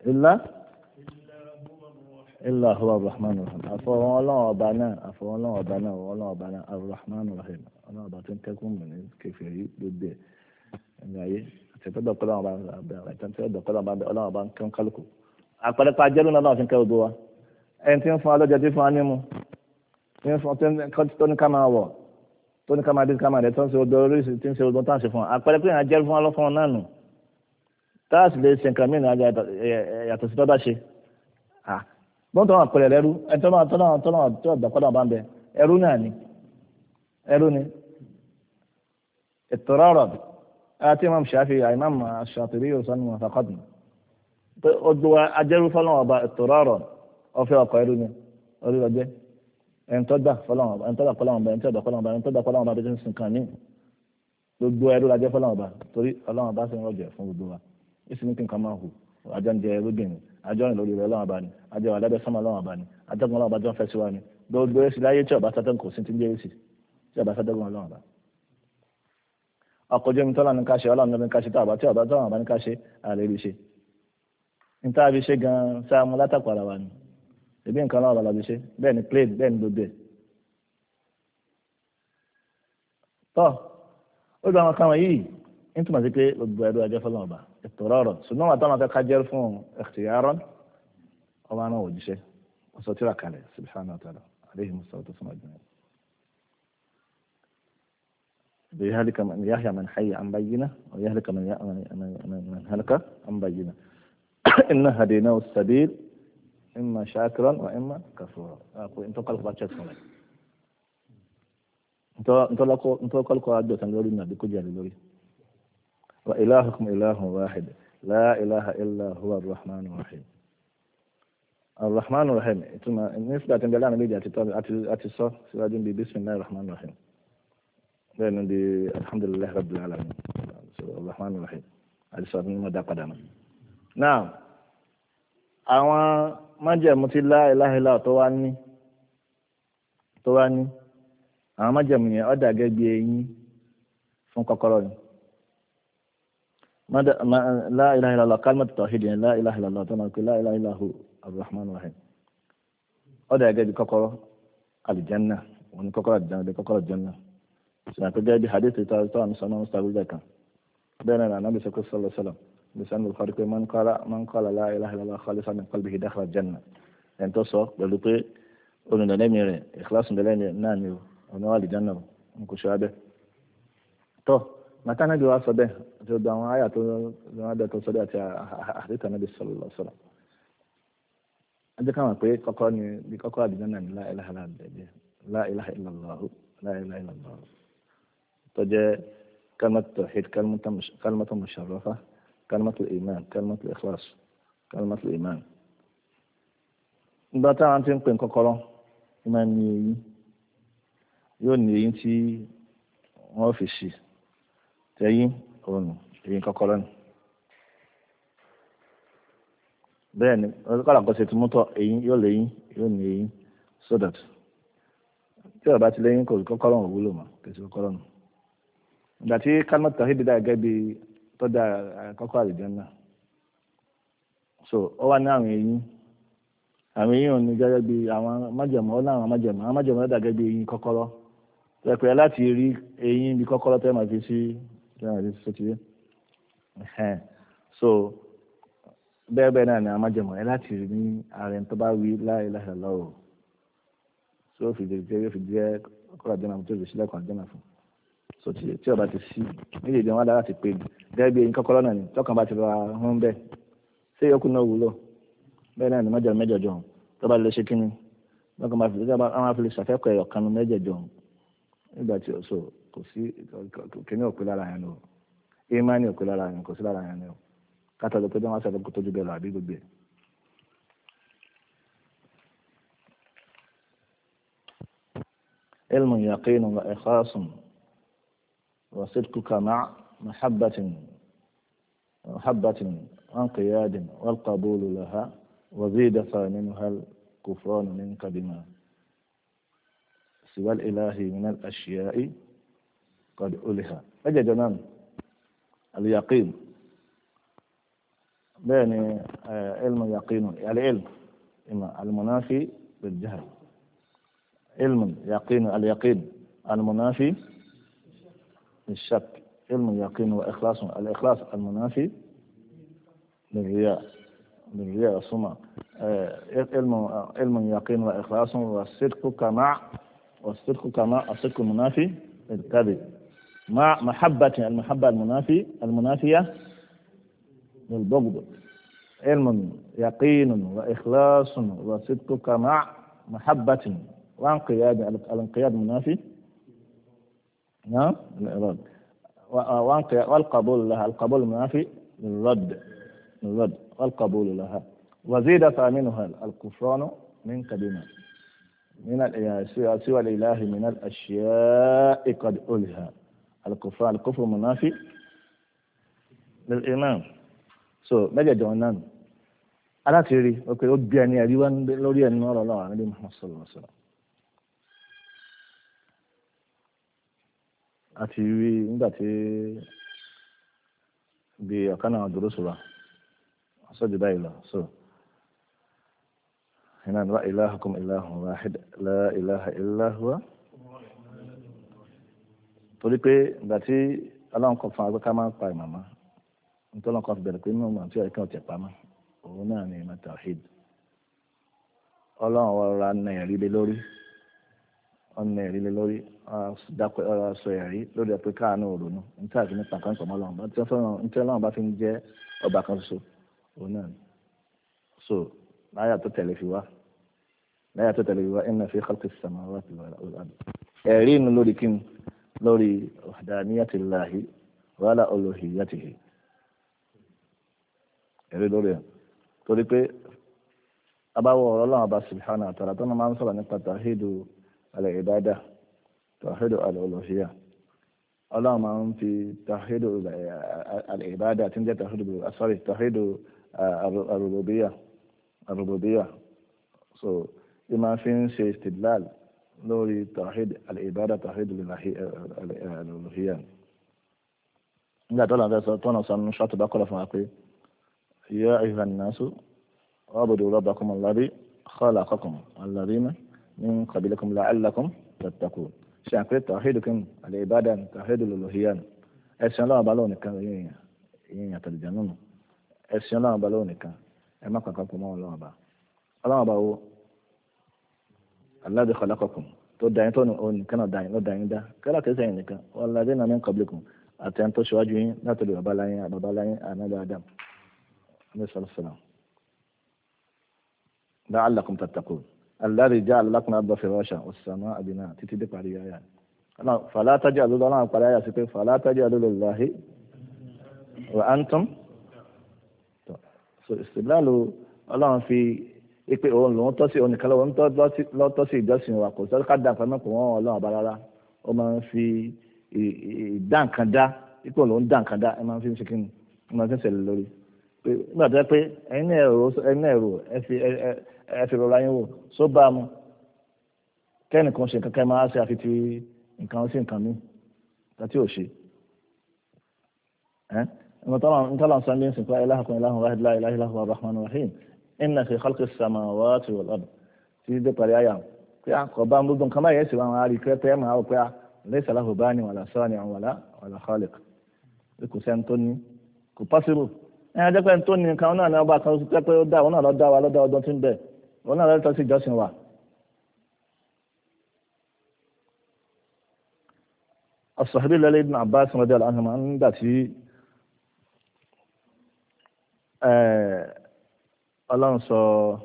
ilà huwa ar-rahman ar-rahim àfọwọ́n ọlọ́run ọba náà ọlọ́run ọba náà ar-rahman ar-rahim ọlọ́run ọba tó ń kẹ́kọ̀ọ́ mọ̀ ní kẹfìrí gbogbo ẹ̀ ẹ̀mí ayé àtẹ̀tọ́dọ̀ kọ́lọ́run ọba ọlọ́run ọba ń kẹ́ kálukú àpẹẹrẹpẹ ajẹ́rú náà náà fi ń kẹ́ gbogbo wa ẹni tí ń fún alọ́jọ́ tí ń fún wa nímú tí ń fún tó ní ká máa wọ̀ tó ní ká máa dé ká máa dẹ̀ tó ń ṣe odò oríṣi tí ń ṣe odò tó ń ṣe fún wa àpẹẹrẹpẹ yẹn ajẹ́rú fún wa lọ́fún náà nù táàsì lè ṣe nǹkan mìíràn yàtọ̀ sí tọ́ba ṣe bọ́n tó wọn pẹ̀lẹ̀ lẹ́rú ẹni tó dọ̀kọ́dọ̀ bá ń bẹ ẹrú náà ni ìtọ́rọ̀rọ̀ àti imam Shafi imam Shatibi yóò sọ́nù wọn fàkọ́dùn pé ó gbọ́ ajẹ́rú fọlọ́wọ́n ọba ìtọ́rọ̀rọ̀ ọ̀fẹ́ ọkọ̀ ẹrú ni orí ọjẹ́ ẹni tó dà fọlọ́wọ́n ọba ẹni tó dà fọlọ́wọ́n ọba ẹni tó dà fọlọ́wọ́n ọba ẹni tó dà fọlọ́wọ́n ọba bí tó ń sin kan ní gbogbo ẹrú la jẹ́ fọlọ́wọ́n ọba torí ọlọ́wọ́n ọba sì ń rọ̀jẹ̀ fún gbogbo wa ìsinmi kí nǹkan máa hù àjọ ń jẹ ẹrúbìnrin àjọ rìn lórí rẹ lọ́wọ́ bá ní àjọ àdábẹ́ sọ́mọ lọ́wọ́ bá ní àjọgbọ́n lọ́wọ́ bá jọ ń fẹ́ sí wa ní gbogbo èsì láyé tí ọba sátẹ́gùn kò sí ti ń jẹ́ èsì tí ọba sátẹ́gùn lọ́wọ́ bá. ọkọ̀ ojú omi tọ́lá ní ká ṣe ọlọ́run ní ká ṣe tí ọba tọ́lá bá ní ká ṣe àlè rí ṣe. níta bí ṣe gan sáàmù látàkọ̀ ara wa ni ìbí nǹkan lọ́wọ́ bá bí ṣe bẹ́ẹ̀ ni plane bẹ́ẹ̀ ni gbogbo ẹ̀. tọ́ ó gba àwọn kan wọ̀nyí nítorí àti pé gbogbo ẹ̀rọ ajẹ́ fọlọ́wọ́ bá ìtòrọ̀rọ̀ ṣùgbọ́n wà táwọn akẹ́kọ̀ọ́ jẹ́ fún ikhtiyaran ọba náà wò jíṣẹ́ ọ̀sọ̀ tíra kalẹ̀ subhanahu wa ta'ala alayhi musallatu fún àjùmọ̀. بيهلك من يحيى من حي عن بينه ويهلك من هلك عن بينه إن هديناه السبيل إما شاكرا وإما كفورا أقول أنتم قلقوا باتشات فلان أنتم قلقوا عدوا تنلوري النبي كجاري لوري وإلهكم إله واحد لا إله إلا هو الرحمن الرحيم الرحمن الرحيم ثم نسبة بلا نبي أتصل سواء بسم الله الرحمن الرحيم بين الحمد لله رب العالمين الرحمن الرحيم هذه صار من مدى قدما نعم àwọn májẹ̀mú tí la ilaha illa tó wá ní àwọn májẹ̀mú yẹn ó dà gẹ́gẹ́ bí eyín fún kọ́kọ́rọ́ ni la ilaha illallah kalimatu tawhid yẹn la ilaha illallah tó máa ń pè la ilaha illahu arrahman rahim ó dà gẹ́gẹ́ bí kọ́kọ́rọ́ alìjánná òun ni kọ́kọ́rọ́ alìjánná bí kọ́kọ́rọ́ alìjánná sọ̀rọ̀ pé gẹ́gẹ́ bí hadith tó àmì sọ́nà ń sàrúdà kan bẹ́ẹ̀ náà nàbì sọ́kọ́ sallallahu alaihi wasallam bisan bukhari pé man qala la ilaha illallah khalisan min qalbihi dakhala aljanna ẹni tó sọ pẹ̀lú pé olùdàlẹ́mì rẹ̀ ikhlasun dẹ́lẹ́mì náà ni ọ̀nà alìjánná ń kò ṣe abẹ́ tó màtá náà bí wàá sọ bẹ́ẹ̀ àti ọ̀dọ̀ àwọn àyà tó lọ́wọ́ bẹ́ẹ̀ tó sọ́dọ̀ àti àdìtà nàbì sallallahu alaihi wasallam ajẹ́ káwọn pé kọ́kọ́ ni bí kọ́kọ́ alìjánná ni la ilaha illallah تجا كلمة التوحيد كلمة مشرفة كلمة الإيمان كلمة الإخلاص كلمة الإيمان nígbà táwọn ti ń pè kọ́kọ́rọ́ máa ní eyín yóò ní eyín tí wọ́n fi ṣì tẹ́yìn òun eyín kọ́kọ́rọ́ ni bẹ́ẹ̀ ni kọ́lá kọ́ ṣe ti mú tọ́ eyín yóò lé eyín yóò ní eyín so that tí ọba ti lẹ́yìn kò kọ́kọ́rọ́ ò wúlò mọ́ kò sí kọ́kọ́rọ́ nù. ìgbà tí kálmọ̀ tawhid dá gẹ́gẹ́ bí tọ́jà kọ́kọ́ àlùjánnà so ó wá ní àwọn eyín ò ní gẹ́gẹ́ bí àwọn májẹ̀mú ó láwọn májẹ̀mú àwọn májẹ̀mú ó dà gẹ́gẹ́ bí eyín kọ́kọ́rọ́ pẹ̀pẹ́ láti rí eyín bí kọ́kọ́rọ́ tẹ́ máa fi sí sotí so bẹ́ẹ̀ náà ni àwọn májẹ̀mú ẹ láti rí ní ààrẹ tó bá wí la ilaha illallah so fi jẹ́ kọ́kọ́rọ́ àjẹ́nà tó fi sílẹ̀kùn àjẹ́nà fún so tí ọba ti sí méjèèjì wọn dára ti pè gẹ́gẹ́ bí eyín kọ́kọ́rọ́ náà ni tọ́kàn bá ti rọra hún bẹ́ẹ̀ ṣé yòókù náà wúlò bẹ́ẹ̀ náà ni mẹ́jọ jọ tó bá lè ṣe kíni lọ́kàn bá fi lè àwọn afẹ́lẹ́ ṣàfẹ́kọ̀ọ́ ẹ̀yọ̀ kanu mẹ́jọ nígbà tí so kò sí kíní òpè lára yẹn lọ ìmánì òpè lára yẹn kò sí lára yẹn lọ kátà ló pé bí wọ́n ṣe àdókò tójú bẹ́ẹ̀ lọ àbí gbogbo ẹ̀. علم يقين وإخلاص وصدقك مع محبة وانقياد والقبول لها وزيد ثامنها الكفران منك بما سوى الإله من الأشياء قد ألها أجل جنان اليقين بين علم يقين العلم إما المنافي للجهل علم يقين اليقين المنافي للشك علم يقين وإخلاص الإخلاص المنافي للرياء والسمع علم يقين وإخلاص والصدق كمع الصدق المنافي للكذب مع المحبة المنافية للبغض علم يقين وإخلاص وصدق مع محبة وانقياد الانقياد المنافي نعم الإرادة والقبول لها القبول المنافي للرد والقبول لها وزيد ثامنها الكفران من كلمة من سوى الإله من الأشياء قد ألها الكفر منافي للإيمان mẹ́jẹ̀ẹ̀jọ náà aláti rí ọkọ̀ ó bí ẹni ẹ̀rí wá lórí ẹni ọ̀rọ̀ ọlọ́run àníbí Muhammad sallallahu alaihi wasallam àti rí nígbà tí bí ọ̀kan náà dúró sọ̀rọ̀ sọ́jú báyìí lọ so iná wa ilahukum ilahun wahid la ilaha illa huwa torí pé ìgbà tí ọlọ́run kọ̀ fún agbẹ́ká máa ń pa ìmàmá nítorí ọkọ̀ bẹ̀rẹ̀ pé nínú àti ọ̀rẹ́ kan ọ̀tẹ̀ pamọ́ òun náà ni ìmọ̀ tawhid ọlọ́run ọ̀rọ̀ ana ẹ̀rí lé lórí ọ̀nà ẹ̀rí lé lórí dápẹ́ ọ̀rọ̀ aṣọ ẹ̀rí lórí ọ̀pẹ́ káàánú òrònú níta àti nípa kan pọ̀ mọ́ ọlọ́run níta ọlọ́run bá fi ń jẹ́ ọba kan ṣoṣo òun náà ni so láyà tó tẹ̀lé fi wá inna fi khalqis samawati wal ard ẹ̀rí inú lórí kí ni lórí wahdaniyatillahi wala uluhiyyatihi ẹ̀rí lórí ẹ̀ torí pé abáwọ̀ ọ̀rọ̀ ọlọ́run ọba subhanahu wa ta'ala tó máa ń sọ̀rọ̀ nípa tawhidu al-ibada tawhidu al-uluhiyya ọlọ́run máa ń fi tawhidu al-ibada tí ń jẹ́ tawhidu al-rububiyya so bí máa fi ń ṣe istidlal lórí tawhid al-ibada tawhidu al-uluhiyya nígbà tó lọ́n fẹ́ sọ tó náà sọ nínú ṣáàtù bá kọ́lọ̀ fún wa pé يا أيها الناس اعبدوا ربكم الذي خلقكم والذين من قبلكم لعلكم تتقون شاكر توحيدكم العبادة توحيد الألوهية ẹ̀sìn Ọlọ́run balóò nìkan yíyan àtàlìjànúnù ẹ̀sìn Ọlọ́run balóò nìkan ẹ má kankan pọ̀ mọ́ Ọlọ́run bá wo alladhi khalaqakum tó dáyìn tó nìkan náà dáyìn lọ́dáyìn dá kẹ́lá kẹsẹ̀ yìí nìkan walladhina min qablikum àti ẹni tó ṣíwájú yín látọ̀lẹ̀ babaláyín ànábì Adam عليه الصلاة والسلام لعلكم تتقون الذي جعل لكم الأرض فراشا والسماء بناء تتدق على آيات فلا تجعلوا لله قال يا سيدي فلا تجعلوا لله وأنتم استدلال الله في ipe òun lòun tọ́ sí onìkan lọ́wọ́ lọ́ tọ́ sí ìjọsìn wa kò sọ ká dà pẹ́ mọ́kò wọn ọlọ́run ọba rárá ó máa ń fi ìdá nǹkan dá ipò lòun dá nǹkan dá ẹ máa ń fi ń ṣe kí ni ẹ máa ń fi ń ṣẹlẹ̀ lórí nígbà tó yẹ pé ẹ̀yin ẹ̀rọ ẹ fi rọra yín wò só bá a mu kẹ́nìkan ṣe kankan máa ṣe àfi ti nǹkan sí nǹkan mi tàbí ò ṣe ntọ́lá nsọ́n bí n sìnkú ilahukum ilahun wahid la ilaha illa huwa ar-rahmanur rahim inna fi khalqis samawati wal ard tí dé parí àyà pé kò bá gbogbo nǹkan báyìí ẹ̀sìn wọn àárí pé ẹ̀ máa wò pé laysa lahu bani wala sani'un wala khaliq kò sẹ́ni tó ní kò pọ́sibú ẹ̀yìn ajẹ́ pé tó ní nǹkan náà ní ọba kan ó pé ó dá òun náà lọ dá wa lọ́dọ̀ ọdún tí ń bẹ̀ òun náà lọ́dọ̀ sí ìjọsìn wa. as-sahabi lẹ́lẹ́ ibn Abbas radiyallahu anhuma nígbà tí ọlọ́run sọ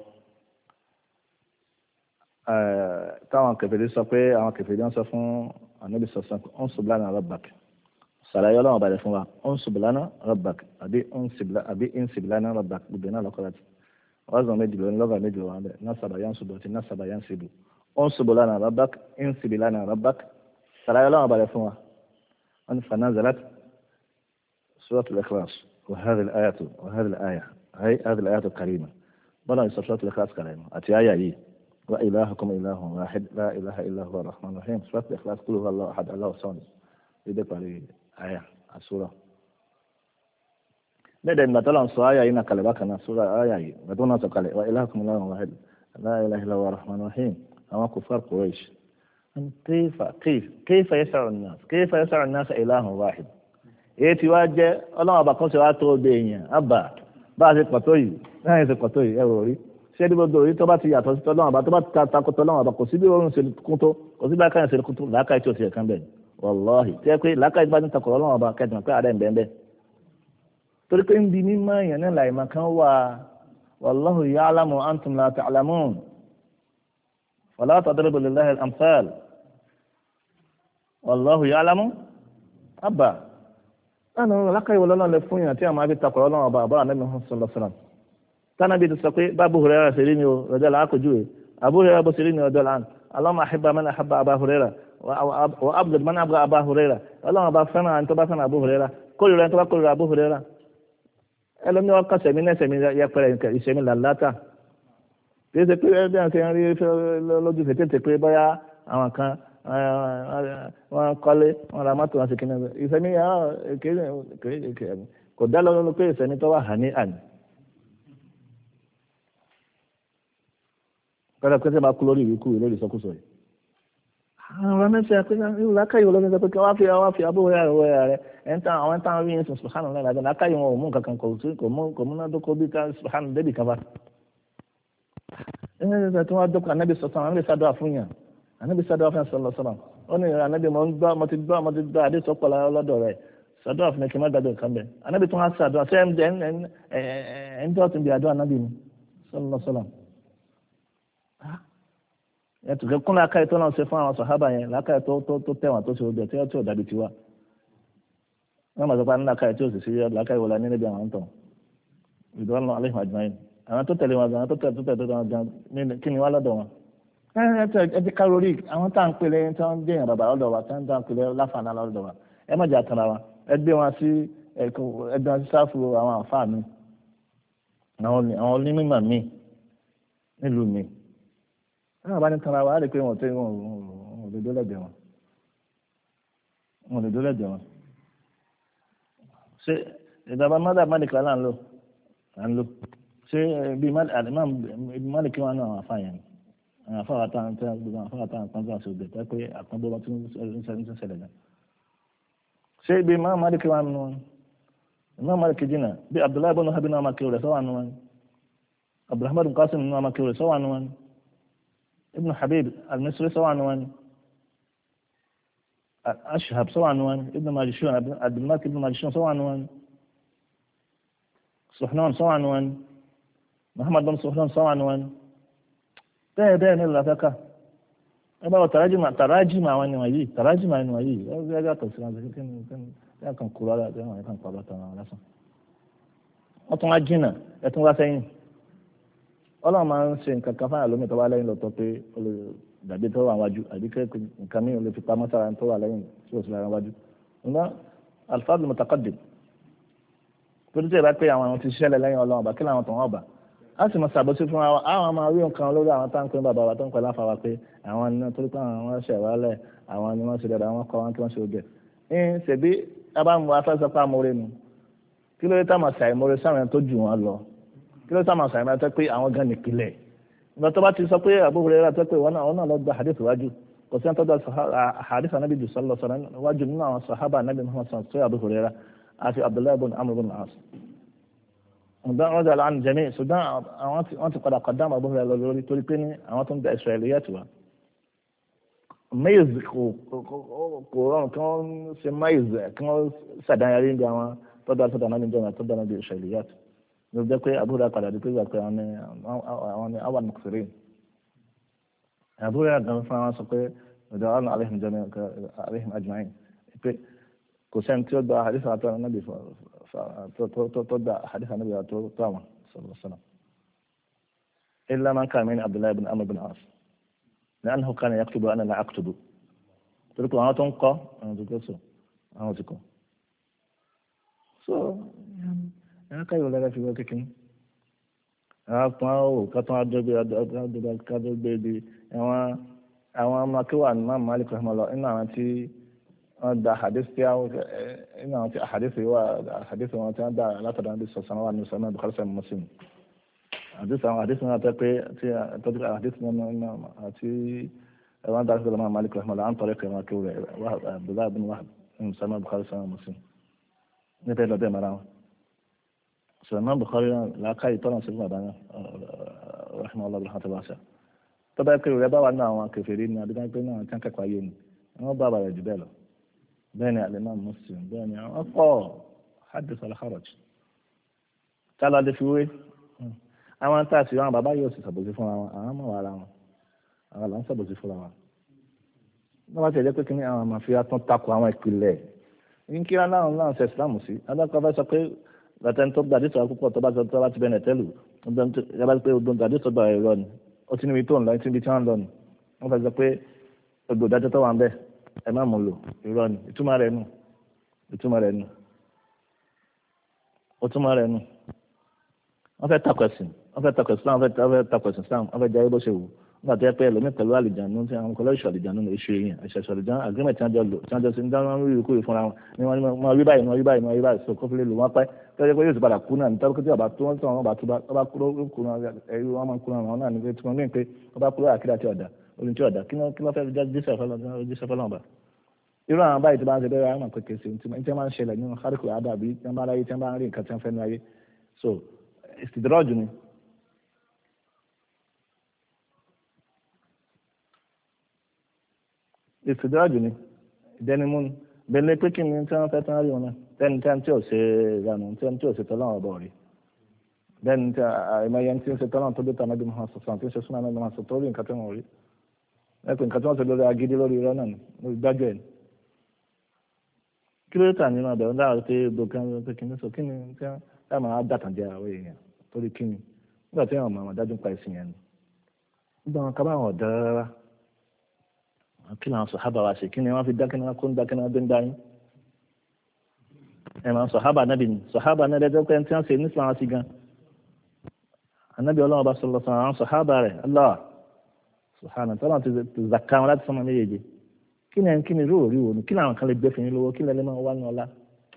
táwọn kèfèrí sọ pé àwọn kèfèrí wọn sọ fún ànábì sọ̀sán ń sọ lánàá rabbak sàlàyé ọlọ́run ọba rẹ̀ fún wa unsub lana rabbak àbí insib lana rabbak gbogbo náà lọ́kọ́ láti wọ́n zọ méjì lónìí lọ́gà méjì lọ́wọ́ bẹ́ẹ̀ nasaba yansubu àti nasaba yansibu unsub lana rabbak insib lana rabbak sàlàyé ọlọ́run ọba rẹ̀ fún wa wọ́n ní fanazalat suratul ikhlas وهذه الآية هذه الآية الكريمة بلا سورة الإخلاص كريمة أتي آية هي وإلهكم إله واحد لا إله إلا هو الرحمن الرحيم سورة الإخلاص قل هو الله أحد الله الصمد يدق عليه آية السورة lẹ́dẹ̀ nígbà tó lọ́n sọ ayà yìí náà kalẹ̀ bákan náà sóra ayà yìí nígbà tó náà sọ kalẹ̀ wa ilahukum ilahun wahid la ilaha illa huwa rahmanur rahim àwọn kufar Quraysh kayfa yas'u an-nas ilahun wahid èyí tí wàá jẹ́ ọlọ́run ọba kan ṣe wàá tó o bẹ èèyàn àbà bá a ṣe pọ̀tó yìí láyé ṣe pọ̀tó yìí ẹ̀rọ rí ṣé ní gbogbo orí tó bá ti yàtọ̀ sí tọ́lọ́run ọba tó bá ti takò tọ́lọ́run ọba kò sí bí oorun ṣe kún tó kò sí bí akáyàn ṣe kún tó làákàyè tí o ti yẹ kán bẹ̀ wàláhì tí ẹ pé làákàyè tí bá ti takò ọlọ́run ọba kẹ́tìmọ̀ pé àdé ń bẹ́ẹ̀ bẹ́ẹ̀ torí pé ń bi mímọ́ èèyàn náà láì máa kán wà wallahu ya'lamu wa antum la ta'lamun fala tadribu lillahi al-amthal wallahu ya'lamu àbà lánà lákàyè wọlé ọlọ́run lè fún yàn tí a máa fi takọ̀ ọlọ́run ọba àbá ànábì Muhammad sallallahu alaihi wasallam tánà bí ti sọ pé bá Abu Hurairah ṣe rí ni o rọjò làákòjú rẹ Abu Hurairah bó ṣe rí ni ọjọ́ làn Allahumma ahibba man ahabba Aba Hurairah wa abghid man abghada Aba Hurairah ọlọ́run ọba fẹ́ràn ẹni tó bá fẹ́ràn Abu Hurairah kórìíra ẹni tó bá kórìíra Abu Hurairah ẹlòmíì wọn kọ sẹmi náà sẹmi yẹpẹrẹ ìsẹmi làlátà kì í ṣe pé bí wọn ṣe ń rí lójú fètètè pé bóyá àwọn kan wọn kọ́lé wọn ra mọ́tò wọn sì kíni ìsẹ̀mí kò dá lọ́wọ́ pé ìsẹ̀mí tó wà hàní àní. kọ́dà pé sẹ́ máa kú lórí ìwíkú lórí ìsọkúsọ yìí. àwọn ọmọọṣẹ́ pé irú lákàyè wọn lọ́wọ́ pé wọ́n fi abúlé rẹ̀ ẹ̀ ń tán àwọn ń tán rí yẹn subhana Allah lábẹ́ lákàyè wọn ò mú nǹkan kan kò mú náà dókó bí ká subhana débì kan bá. ẹ̀ tí wọ́n dókó anábì sọ̀tàn àwọn ilé fún yàn anabi sadu afan sallallahu alaihi wasallam ó ní anabi mo ti gbọ́ adé sọ pọlọ lọ́dọ̀ rẹ̀ sadu afan kí n má dàgbé kan bẹ anabi tún á sadu ṣé ẹ ń tọ́ tún bí adó anabi ni sallallahu alaihi wasallam ẹ tún kún lákàyè tó náà ṣe fún àwọn sàhábà yẹn lákàyè tó tẹ̀wọ̀n tó ṣe ọbẹ̀ tí ó dàbí tiwa wọ́n máa sọ pé lákàyè tí ó sì sí lákàyè wọlé ní níbi àwọn tó ìdúró alayhim ajma'in àwọn tó tẹ̀lé wọn àwọn tó tẹ̀lé kí ni wá lọ́dọ̀ wọn. ẹ ti kárórì àwọn tá à ń pèlè tí wọ́n jẹ́ èèyàn bàbá lọ́dọ̀ wa tí wọ́n tá à ń pèlè láfààná lọ́dọ̀ wa ẹ má jà tanra wa ẹ gbé wọn sí sáfù àwọn àǹfààní mi àwọn onímọ̀ mi nílùú mi àwọn bá ní tanra wa á rí i pé wọn ò tẹ́ wọn ò lè dólẹ̀dẹ̀ wọn wọn ò lè dólẹ̀dẹ̀ wọn ṣé ìdàbà mọ́dà mọ́dìkà là ń lò ṣé bí mọ́dìkì wọn náà àwọn àfààyàn ni àwọn afáwà táwọn tẹ gbogbo àwọn afáwà táwọn kan tó àṣọ òbẹ tẹ pé àpọ́nbó wọn tún ń ṣẹlẹ̀ náà ṣé ibi máa má dìkì wọn nù wọn máa má dìkì jìnnà bí Abdullahi ibn Habib náà máa kí rẹ̀ sọ́wọ́n nù wọn Abdulrahman bin Qasim náà máa kí rẹ̀ sọ́wọ́n nù wọn Ibn Habib al-Misri sọ́wọ́n nù wọn Ashhab sọ́wọ́n nù wọn Ibn Majishun Abdulmalik Ibn Majishun sọ́wọ́n nù wọn Suhnan sọ́wọ́n nù wọn Muhammad bin Suhnan sọ́wọ́n nù wọn bẹ́ẹ̀ ní lọ́fẹ́ká ẹ bá wọ tàrájìmọ̀ àwọn ènìyàn yìí tàrájìmọ̀ àwọn ènìyàn yìí wọ́n gbé yàtọ̀ sí wọn kí ni kan kúrò ọ̀la tí wọ́n kàn pa bàtà wọn lásán. wọ́n tún wá jìnnà ẹ tún wá sẹ́yìn ọlọ́run máa ń ṣe nǹkan kan fún àlómi tó wá lẹ́yìn lọ́tọ́ pé ó lè dàbí tó wà wájú àbí nǹkan mìíràn lè fi pamọ́ sára tó wà lẹ́yìn tí ó sì lára wájú. ǹgbọ́n alfáàdù mutaqaddim tó dé bá pé àwọn ti ṣẹlẹ̀ lẹ́yìn ọlọ́run ọba kí làwọn tó wọ́n ọba a sì máa ṣàbọ̀sí fún wa àwọn máa rí nǹkan lórí àwọn táǹkì bàbá wa tó ń pẹ́ láfa pé àwọn ni wọ́n torí pé àwọn ṣẹ̀ wálẹ̀ àwọn ni wọ́n ṣe dáadáa wọ́n kọ́ wọn kí wọ́n ṣe oge ń ṣèbí abámu afẹ́sọ́pá amóore nu kí ló dé tá máa ṣàìmóore sáwọn tó jù wọn lọ kí ló dé tá máa ṣàìmóore tó pé àwọn gan nìpìlẹ̀ ìgbà tó bá ti sọ pé Abu Hurairah tó pé wọn náà lọ gba hadith wájú kò sí àtọ́jú hadith anabi jù sọlọ sọlọ wájú nínú àwọn sahaba anabi Muhammad sọlọ tó Abu Hurairah àti Abdullahi ibn Amr ibn al-As ǹdán ọjà lánàá jẹ̀mí ṣùgbọ́n àwọn ti padà kọ̀dá Abu Hurairah lọ lórí torí pé ní àwọn tó ń da Israiliyat wa maize kò rọrùn kí wọ́n ṣe maize kí wọ́n ṣàdáyàrí ní àwọn tọ́jú àti tọ́jú ànábì jọ̀nà tó dáná bí Israiliyat ló jẹ́ pé Abu Hurairah padà di pé àwọn ni àwọn muksirin Abu Hurairah gan fún àwọn sọ pé ọjà lánàá alayhim ajma'in pé kò sẹ́ni tí ó gba hadith àti ànábì تودع حديث النبي طبعا صلى الله عليه وسلم إلا من كان من عبد الله بن عمرو بن العاص لأنه كان يكتب وأنا لا أكتب تقول أنا تنقى أنا تقول أنا تقول يعني كاي ولا في وقت كين أو كاتون أدب كادو بيبي أما ما كوا ما مالك رحمه الله إن أنا تي wọ́n da hadith tí a iná àwọn tí hadith yìí wà hadith wọn tí wọ́n da látọ̀dọ̀ níbi sọ̀sán wà ní sọ̀nà Bukhari sọ̀nà Muslim hadith àwọn hadith náà tẹ́ pé tí tọ́jú hadith náà àti wọ́n da sọ̀rọ̀ máa Malik rahmalah à ń tọrọ kẹrin akéwù rẹ̀ Abdullahi bin Wahab ní sọ̀nà Bukhari sọ̀nà Muslim nípa ìlọ́dẹ̀ mara wọn sọ̀nà Bukhari làákàyè tọ́nà sí fún àdáná rahmalah rahmalah wàṣà tọ́ba ẹ̀kẹ́ rẹ̀ bá wà ní àwọn kèfèrí ní adúgbò pé náà tí wọ́n kẹ́kọ̀ọ́ ayé ni wọ́n bá bàrẹ̀ jù bẹ́ẹ̀ lọ bẹ́ẹ̀ ni al-Imam Muslim bẹ́ẹ̀ ni àwọn pọ̀ hadith al-kharaj tálá lè fi wé àwọn tá a sì wọn bàbá yóò sì sàbòsí fúnra wọn àwọn mọ̀ wàrà wọn àwọn là ń sàbòsí fúnra wọn. wọ́n bá ti ẹ̀jẹ̀ pé kí ni àwọn màfíà tún takò àwọn ìpìlẹ̀ ní kí wọn láwọn ṣe Islam sí adákọ̀ fẹ́ sọ pé bàtẹ́ni tó gbàdí sọ̀rọ̀ púpọ̀ tó bá ti bẹ̀rẹ̀ tẹ́lù yàrá pé odò gbàdí sọ̀rọ̀ ẹ̀rọ ni ó ti níbi tó ń lọ tí ibi tí wọ́n ń lọ ni wọ́n fẹ́ sọ pé odò ìdájọ́ tó wà ń bẹ̀ ẹ má mú lò irọ́ ni ìtumọ̀ rẹ̀ nù wọ́n fẹ́ takò ẹ̀sìn Islam wọ́n fẹ́ takò ẹ̀sìn Islam wọ́n fẹ́ jẹ́ bó ṣe wù nígbà tó yẹ pé ẹlòmíì pẹ̀lú àlìjánu tí àwọn kọlẹ́ ìṣọ̀ àlìjánu ní iṣu yìí ẹ̀ṣẹ̀ àlìjánu agreement tí wọ́n jọ sí ń dáná rí ikú ìfúnra wọn ni wọ́n rí báyìí so kófìlẹ̀ lò wọ́n pẹ́ tó yẹ pé yóò ti padà kú náà nítorí pé tí ọba tó wọ́n tó wọn bá kúrò kú náà ẹ̀rí wọn máa ń kú náà náà nígbà tí wọ́n ní pé ọba kúrò àkídà tí ọ̀dà orin tí ọ̀dà kí ló fẹ́ jíṣẹ́ fọlọ́n bá irú àwọn báyìí tí wọ́n ń ṣe bẹ́ẹ̀ wọ́n máa pèké sí tí wọ́n máa ń ṣẹlẹ̀ nínú kárìkù àdàbí tí wọ́n bá ráyé tí wọ́n bá ń rí nǹkan tí wọ́n fẹ́ ní ayé so ìsìdírọ́jù ni ìsìdírọ́jù ni ìdẹnimú ni bẹ́ẹ̀ pé kí ni tí wọ́n fẹ́ tán rí wọn náà tẹ́ni tí ò ṣe ìlànà tí ò ṣe tọ́lọ́wọ́ ọ̀bọ̀ rí bẹ́ẹ̀ni tí àìmọye tí ń ṣe tọ́lọ́wọ́ tó dé tàn nábì Muhammad sọ̀sán tí ń ṣe súnmọ́ nábì Muhammad sọ̀tọ́ rí nǹkan tí wọ́n rí ẹ̀pẹ̀ nǹkan tí wọ́n ṣe lórí agídí lórí irọ́ náà lórí gbájú ẹ̀ kí ló tà nínú ọ̀dọ̀ ńlá àti dòkan pé kí ni sọ kí ni tí wọ́n máa dàtàn jẹ àwọn èèyàn torí kí ni nígbà tí wọ́n máa dájú pa ìsìn yẹn ni nígbà wọn kábàáwọn ọ̀dọ́ rárá kí ni àwọn sàhábà wa ṣe kí ni wọ́n fi dákẹ́ náà kó ń dákẹ́ náà dé ń dáyín ẹ̀mọ̀ sọ̀hábà nábì ni sọ̀hábà náà lẹ́jọ́ pé tí wọ́n ṣe ní Islam sí gan anábì ọlọ́run bá sọ̀rọ̀ sọ̀rọ̀ àwọn sọ̀hábà rẹ̀ Allah sọ̀hánà tí wọ́n ti zàkà wọn láti sọ́mọ méjèèjì kí ni róòrí wò ni kí ni àwọn kan lè gbé fún yín lówó kí lẹ́lẹ́ máa wá ní ọlá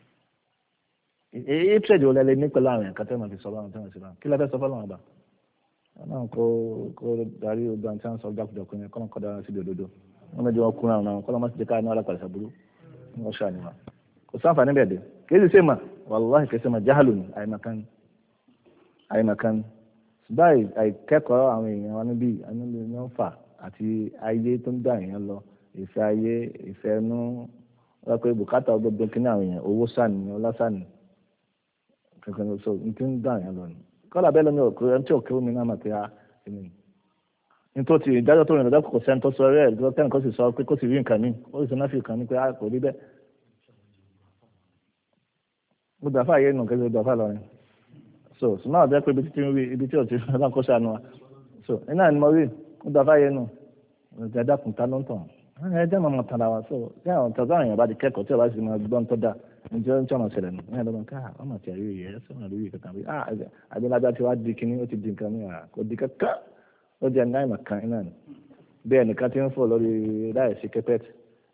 èyí tírẹ̀dì wọlé lé ní pẹ̀lú àwọn ẹ̀ka tẹ́ wọn fi sọ báwọn tẹ́ wọn sí báwọn kí lẹ́fẹ́ sọ fọ́lọ́wọn bá wọn kó darí odò àti àwọn sọ jákujàku yẹn kọ́nà kọ́dà sí òdodo wọn mẹ́jọ wọn kúnra àwọn kọ́nà má ti jẹ́ ká ní alápàdé sàbúrú wọn ṣàníwá kò sáǹfà níbẹ̀ dé kìí ṣe mà wàláhì kìí ṣe mà jáhàlù ni àìmọ̀kan báyìí àìkẹ́kọ̀ọ́ àwọn èèyàn wa níbí ní wọ́n fà àti ayé tó ń dá èèyàn lọ ìfẹ́ ayé ìfẹ́ ẹnu wọ́n pé bùkátà gbogbo kí ní àwọn èèyàn owó sàní ọlá sàní kankan ló sọ ní tí ń dá èèyàn lọ ni kọ́lá bẹ́ẹ̀ lọ́nà òkú ẹni tí òkè omi náà mà pé a ẹni nítorí ìdájọ́ tó rìn lọ́dọ̀ kò sẹ́ni tó sọ rẹ̀ lọ́tẹ́ni kó sì sọ pé kó sì rí nǹkan ní ó sì náà fi kàn ní pé a kò rí bẹ́ẹ̀ gbogbo àfa yẹn nù kẹsì gbogbo àfa lọrin so sùnmọ́ àti ẹ̀pẹ́ ibi tí ń rí ibi tí ò ti rí ọlọ́run kó ṣàánú wa so iná ni mo rí gbogbo àfa yẹn nù ọ̀gá dàkún ta ló ń tàn ẹ jẹ́ màmá tàn wa so bí àwọn tọ́jú àwọn èèyàn bá di kẹ́kọ̀ọ́ tí ò bá sì máa gbọ́n tó dáa ǹjẹ́ ń tí ọ̀nà ṣẹlẹ̀ nù ní ẹ̀dọ́ ká wọ́n mà ti àrí yẹ ẹ sọ̀rọ̀ lórí ìkẹta bí àgbẹ̀lájà ti wá di kíní ó ti di nǹkan mìíràn kò di kẹ́kẹ́ ó di ẹni àìmọ̀ kan iná ni bí ẹnìkan ti ń fò lórí láì sí kẹ́pẹ́tì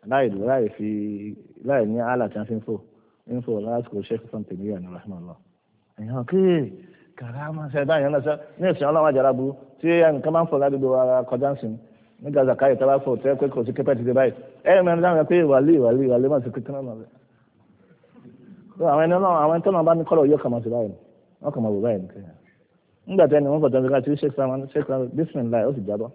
láì ní àlà tí wọ́n fi ń fò info lásìkò sheikh something yìí ní rahmanullah èèyàn kí karama ṣe báyìí náà ṣe ní ìsìn ọlọ́run àjàrà burú tí ẹnìkan máa ń fọ ládùúgbò ara kọjá ń sìn ní gaza káyọ̀ tí a bá fọ tẹ́ pé kò sí kẹ́pẹ́ ti dé báyìí ẹ̀yìn mẹ́rin dáhùn pé wàlí má sì kékeré náà rẹ̀ àwọn ẹni tó náà bá ní kọ́lọ̀ yóò kàmá sí báyìí wọ́n kàmá wò báyìí nìkan nígbà tí ẹni wọ́n fọ̀tọ́ nígbà tí sheikh bismillah ó sì jábọ́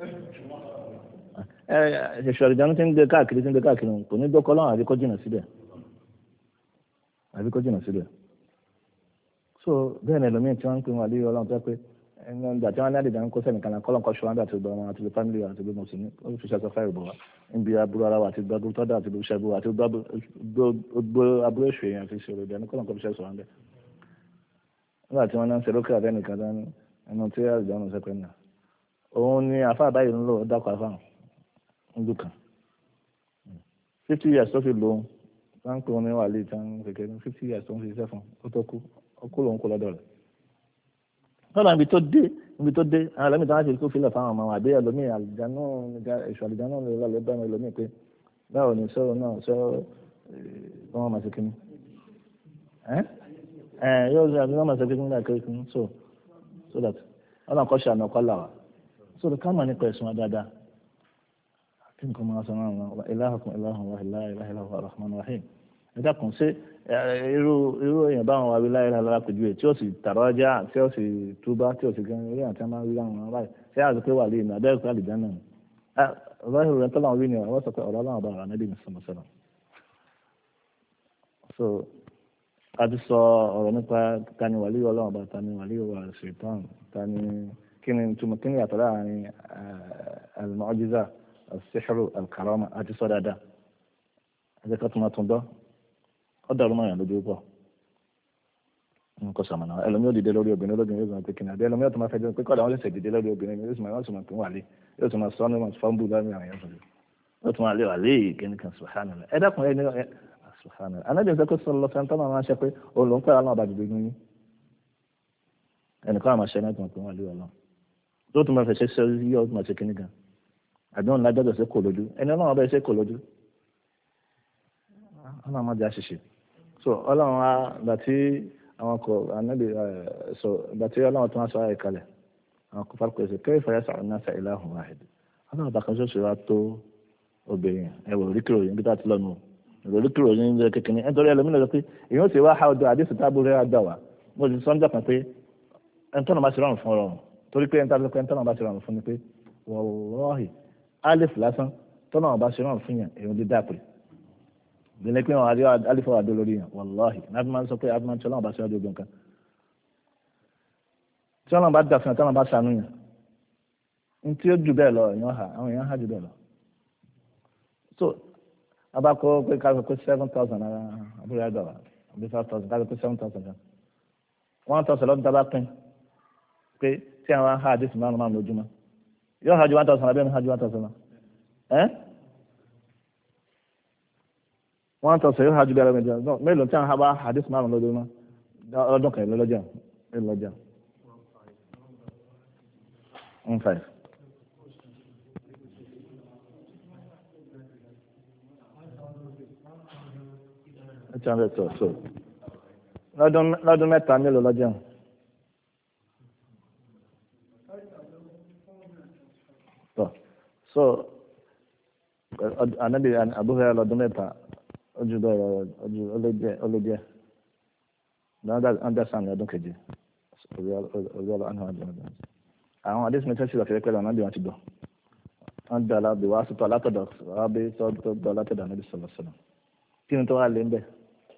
ìṣòro ìjánu ti ń gbé káàkiri kò ní dókọ́ lọ́wọ́ àbí kó jìnà síbẹ̀ so bẹ́ẹ̀ ni ẹlòmíì tí wọ́n ń pè wọ́n àlẹ́ ọlọ́run tó pé ẹni ọ̀dà tí wọ́n ní àdìjà ń kó sẹ́nìkan náà kọ́lọ́nkọ́ ṣọ́ àti ìgbà wọn àti fámìlì àti ìgbà mùsùlùmí ó fi ṣàṣọ fáìrì bọ̀ wá níbi aburú ara wa àti ìgbà tọ́dà àti ìgbà ṣẹ́gun àti gbogbo aburú èṣù èèyàn fi ṣòro ìdẹ́ni kọ́lọ́nkọ́ fi ṣàṣọ wọn bẹ́ẹ̀ nígbà tí wọ́n náà ń ṣe lókè àbẹ́nìkan dání ẹnu tí àdìjà ń sẹ́pẹ́ náà òun ni àfa àbáyé ń lò ó dákọ̀ àfa ńlù kan 50 years tó fi lòun wọ́n ń pè wọn ní wàlí ìtàn kékeré 50 years tó ń fi iṣẹ́ fún ó tó kú ó kú lòun kú lọ́dọ̀ rẹ̀. lọ́dọ̀ ibi tó dé àwọn ẹlẹ́mìí tí wọ́n ti kó filẹ̀ fáwọn ọmọ àbí ẹlòmíì àlìjáná èṣù àlìjáná lè lọ́ọ́ bẹ́ẹ̀ ẹlòmíì pé báwo ni sọ̀rọ̀ náà sọ̀rọ̀ wọ́n máa ṣe kíní yóò ṣe àbí wọ́n máa ṣe kíní náà kékeré so that ọlọ́run kọ́ ṣe àná ọkọ́ là wá so that ká mọ̀ nípa ẹ̀sùn wa dáadáa kí nǹkan máa sọ náà ilahukum ilahun wahid la ilaha illa huwa ar-rahmanur rahim ẹ̀dá kan ṣe irú èèyàn báwọn wà wí láyé lára pẹ̀lú ẹ̀ tí ó sì tààrọ̀ ọjà tí ó sì túbá tí ó sì gan eré àti àmà wí láwọn ọ̀rọ̀ báyìí ṣé àti pé wà lè nà abẹ́rẹ́ pé àlìjá náà ọ̀rọ̀ ìròyìn tó láwọn wí ni wọ́n sọ pé ọ̀rọ̀ aláwọ̀ bá ọ̀rọ̀ anábì ní sọ̀rọ̀ so a ti sọ ọ̀rọ̀ nípa tani wàlí ọlọ́wọ̀ bá tani wàlí wà ṣètọ́n tani kí ni yàtọ̀ láàrin al-mu'jiza al-sihru al-karama a ti sọ dáadáa ẹ jẹ́ ká tún máa tún dọ́ ó dàrú mọ́ yàn lójú pọ̀ nǹkan sàmànà ẹlòmí ò dìde lórí obìnrin olóbìnrin yóò sọ pé kìnìún àbí ẹlòmí ò tún máa fẹ́ jẹun pé kọ́dà wọ́n lè ṣèdìde lórí obìnrin yóò sì máa pín wàlé yóò tún máa sọ ọ́nà máa fọ́nbù lórí àwọn èèyàn yóò tún máa lé wàlé kìnìún kan subhanallah ẹ dákun ẹ ní subhanallah anábìyẹn sọ pé sọlọ sẹńtọ́ máa ṣe pé òun ló ń pẹ́ aláwọ̀ àbájọ gbogbo yín ẹnìkan àmọ́ ṣe náà tún pín wàlé ọlọ́ tó tún máa fẹ́ ṣe yíyọ́ tún máa ṣe kìnìún kan àdéhùn lájọ́dọ̀ ṣe kò lójú ẹni ọlọ́run ọbẹ̀ ṣe kò lójú ọlọ́run má jẹ́ àṣìṣe so ọlọ́run wa gbàtí àwọn kò ànábì so gbàtí ọlọ́run tó wá sọ ayé kalẹ̀ àwọn kò fárúkọ ẹsẹ̀ kayfa yas'u an-nasa ilahun wahid ọlọ́run bàkan ṣoṣo wa tó obìnrin ẹ̀wọ̀ oríkìrò yìí níbi tá a ti lọ́nu oríkìrò yìí ń jẹ́ kékeré nítorí ẹlòmínà lọ pé èyí ó ti wá ha ọdọ àdéhùn tábù rẹ̀ àgbà wá mo ti sọ́njà kan pé ẹ̀ńtọ́nà bá ti rọrùn fún ọrọ̀rùn torí pé ẹ̀ńtọ́nà bá ti rọrùn fún ni pé wallahi alif lásán tọ́nà bá ti rọrùn fún yàn èyí ó di dáàpè gbẹ̀lẹ́ pé wọn àdé alifọ̀ àdó lórí yàn wàláhì náà fi máa ń sọ pé adúmọ̀ tí ọlọ́run bá ṣe ọdún ogun kan tí ọlọ́run bá dà fún yàn tí ọlọ́run bá ṣàánú yàn ní tí ó jù bẹ́ẹ̀ lọ èèyàn hà àwọn èèyàn hà jù bẹ́ẹ̀ lọ. so abakọ pé ká sọ pé 7,000 naira àbúrò àgbà wa àbí 5,000 ká sọ pé 7,000 kan 1,000 lọ́dún tábà pín pé tí àwọn hà àdéhùn márùn-ún lójúmọ́ yóò hà ju 1,000 àbí ẹni hà ju 1,000 lọ wọ́n tọ́ sọ yóò hajj bí ara mi jẹun mélòó tí wọ́n bá hadith márùn lọ́dún mọ́ ọdún kan lọ́jà lọ́jà 1,500. so lọ́dún mẹ́ta mélòó lọ́jà tọ́ so anabi abúlé lọ́dún mẹ́ta. Ojú bẹ́ẹ̀ ojú olójẹ́ understand ọdún kejì orí àná àjọyọ̀ àwọn àdéhùn mi tẹ́sí ìlọ̀kẹ́rẹ́ pẹ̀lú ànábì wọn ti gbọ́ wọn dá alábì wá sí tó alátọ̀dọ̀ rábí tó dọ̀ alátọ̀dọ̀ ànábì sọ̀rọ̀ sọ̀rọ̀ kí ni tó wà lé ń bẹ̀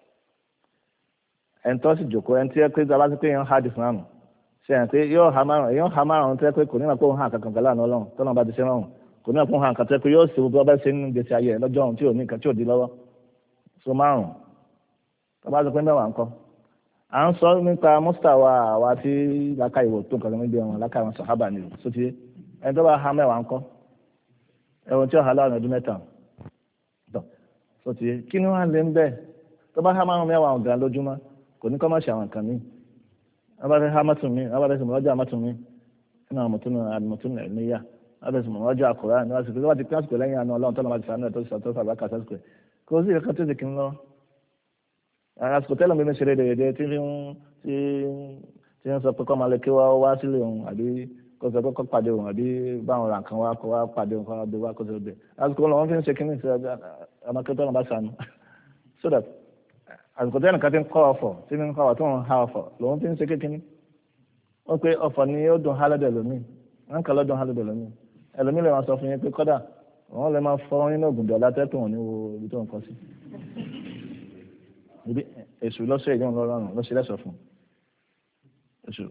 ẹni tó sì jòkó ẹni tí ẹ pé dábàá sí pé èèyàn há dìfún àrùn ṣe ẹ̀ pé yóò há márùn tó yẹ pé kò ní àpò hàn kankan pẹ̀lú àná ọlọ́run tó náà bá ti ṣe rọrùn kò ní àpò hàn kan tó yẹ pé yóò ṣe gbogbo ọbẹ̀ ṣe nínú gbèsè ayé lọ́jọ́ ọ̀hún tí ò ní nǹkan tí ò di lọ́wọ́ so márùn tó bá sọ pé mẹ́wàá ńkọ́ à ń sọ nípa mustawa àwa tí láka ìwò tó nǹkan níbi ẹ̀wọ̀n láka àwọn sàhábà ni so ti ẹni tó bá ha mẹ́wàá ńkọ́ ẹ̀wọ̀n tí ó ha láàrin ọdún mẹ́ta tó so ti kí ni wọ́n lè ń bẹ́ẹ̀ tó bá ha márùn mẹ́wàá ọ̀gá lójúmọ́ kò ní kọ́ máa ṣe àwọn nǹkan míì wọ́n bá fẹ́ ha mọ́tún mi wọ́n bá fẹ́ sọ̀rọ̀ ọjọ́ àmọ́tún mi nínú àwọn mọ̀tún ẹ̀míyà wọ́n fẹ́ sọ̀rọ̀ ọjọ́ àkùrá ní wọ́n sì fi wọ́n ti kíláàsì lẹ́yìn àná ọlọ́run tó lọ́ọ́ ti sànú ẹ̀ tó sì sàtọ́ fàbá kà sásìkò kò sí ìrẹ́kọ́ tó ti kí ń lọ àsìkò tẹ́lẹ̀ mi ṣe lédè tí ń sọ pé kọ́ máa lè kí wá sílé òun àbí kó sọ pé kọ́ pàdé òun àbí báwọn ra nǹkan wá kó wá pàdé òun kó wá bí wá kó sọ bẹ́ẹ̀ àsìkò lọ́wọ́ fi ń ṣe kíní sí ọmọkẹ́tọ́ náà bá sànù so that àsìkò tẹ́lẹ̀ nǹkan ti ń kọ́ ọ̀fọ̀ tí ń kọ́ tó ń ha ọ̀fọ̀ lòun fi ń ṣe kékeré wọ́n pé ọ̀fọ̀ ni ó dùn hálẹ́dẹ̀ lómi wọ́n kà lọ́dún hálẹ́dẹ̀ lómi ẹlòmí lè máa sọ fún yín pé kọ́dà wọ́n lè máa fọ́ nínú ògùn dọ̀lá tẹ́tù wọn ní wo ibi tó ń kọ́ sí ibi èṣù lọ́sẹ̀ ìjọ ńlọrọrùn lọ́sẹ̀ lẹ́sọ̀ fún èṣù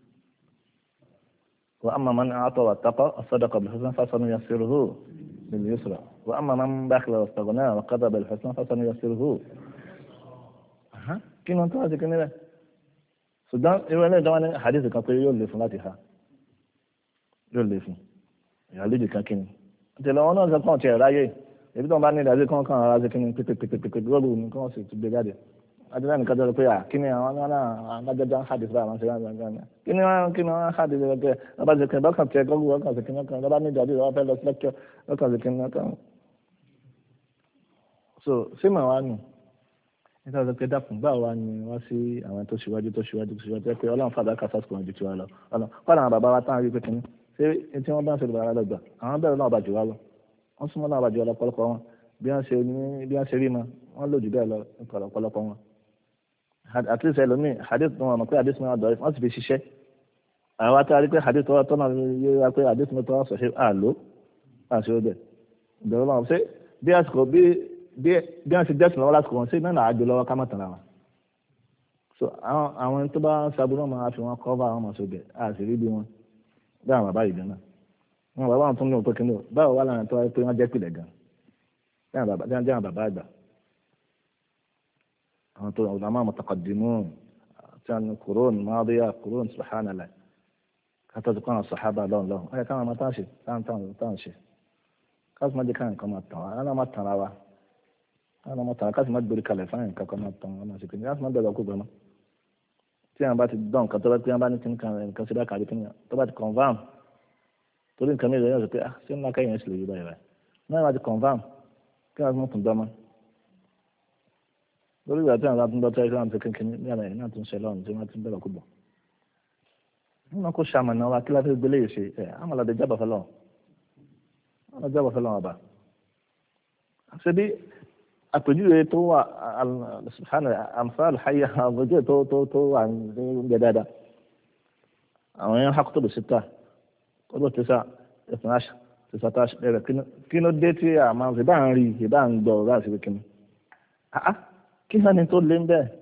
wa amma man a'ta wa taqa as-sadaqa bil husna fasanuyassiruhu lil yusra wa amma man bakhila wastaghna wa qadara bil husna fasanuyassiruhu kí ni wọ́n tó wá sí kí ni rẹ̀ ṣùgbọ́n irú ẹlẹ́yìn tó wá ní hadith kan pé yóò lè fún láti ha yóò lè fún ìyàlejò kan kí ni àtẹlẹ wọn náà sọ pé ọ̀tí ẹ̀ ráyè èyí tó ń bá ní ìdájọ́ kí wọ́n kàn ara ṣe kí ni pépépépépé rọ́ọ̀lù ní kí wọ́n sì ti gbé jáde adúlá nìkan tó sọ pé kí ni àwọn náà adájọ́ ń hadith báyìí wọ́n ṣe wọ́n gbà kí ni wọ́n hadith rẹ̀ pé ọba ṣe kí ni bọ́kàn tiẹ̀ gọ́gù ọkàn ṣe kí ni ọkàn lọ́ba ní ìdájọ́ ìwọ́n fẹ́ lọ sí lẹ́kọ̀ọ́ ọkàn ṣe kí ni ọkàn. so ṣé màá wá nù nígbà tó pé dákun báwo wá ni wá sí àwọn tó ṣíwájú pé ọlọ́run fàdá kásá sùkùn ọ̀jù tiwa lọ ọ̀nà kọ́lá àwọn bàbá wa táwọn rí pé kínní ṣé tí wọ́n bá ń ṣe bàbá lọ́gbà àwọn bẹ̀rẹ̀ náà bàjẹ́ wá lọ wọ́n súnmọ́ náà bàjẹ́ ọlọ́pọ̀lọpọ̀ wọn bí wọ́n ṣe rí ma wọ́n lò jù bẹ́ẹ̀ lọ ọ̀pọ̀lọpọ̀ wọn. at least ẹlòmíì hadith tó wọn mọ̀ pé hadith náà dọ̀ wọ́n sì fi ṣiṣẹ́ àwọn wa tá a rí pé hadith tó náà yé wa pé hadith tó wọ́n sọ̀ṣẹ́ àlò àṣẹ ọbẹ̀ ìbẹ̀rù náà ṣé bí àsìkò bí wọ́n ṣe dẹ́sùn lọ́wọ́ lásìkò wọn ṣé náà àjò lọ́wọ́ ká má tàn ra so àwọn tó bá ṣàbúrò máa fi wọn cover àwọn ọmọ sọ̀bẹ̀ àṣírí bí wọn bí àwọn bàbá ìdùnnà wọn bàbá wọn tún ní òpin kìnìún báwo wà lára tó wáyé pé wọn jẹ́ pìlẹ̀ gan bí àwọn bàbá àgbà àwọn tó ulama mutaqaddimun tí wọn ní qurun madiya qurun subhanallah kátó tó kọ́ àwọn sàhábà lọ́nlọ́ wọn yẹ káwọn máa tán ṣe táwọn ṣe káàsì má jẹ́ káwọn nǹkan máa tàn wá àwọn máa tàn ra wa àwọn máa tàn wá káàsì má gbèrè kalẹ̀ fáwọn nǹkan kan máa tàn wá máa ṣe kìnìún káàsì má bẹ̀rẹ̀ ọkọ̀ gbọ́n tí wọn bá ti dán nǹkan tó bá tí wọn bá ní nǹkan sí dákàdé kìnìún tó bá ti confam torí nǹkan mìíràn yóò sọ pé ṣé ńlá káyọ̀ ṣe lè yí báyìí báyìí náà wá ti confam kí wọn tún dán mọ́ lórí ìgbà tí àwọn abúlé tó ẹgbẹ́ àwọn tó kékeré ní àlàyé náà tún ṣe lọ́run tí wọ́n ti bẹ̀rẹ̀ kúbọ̀ nínú kó ṣàmànà wa kí láti gbélé yìí ṣe àmàlàdé jábọ̀ fẹ́lọ́ ọ̀nà jábọ̀ fẹ́lọ́ ọba ṣe bí àpèjúwe tó wà àmfààl hayya àbójú tó wà ní dáadáa àwọn yẹn hakutubu sita kódò tẹsà ẹsùn àṣà tẹsà tá a ṣe bẹ̀rẹ̀ kí ló dé tí a máa ṣe bá ń rí ìbá ń gbọ́ ọ̀rọ̀ àti wíkíní kí náà ni tó lé ń bẹ́ẹ̀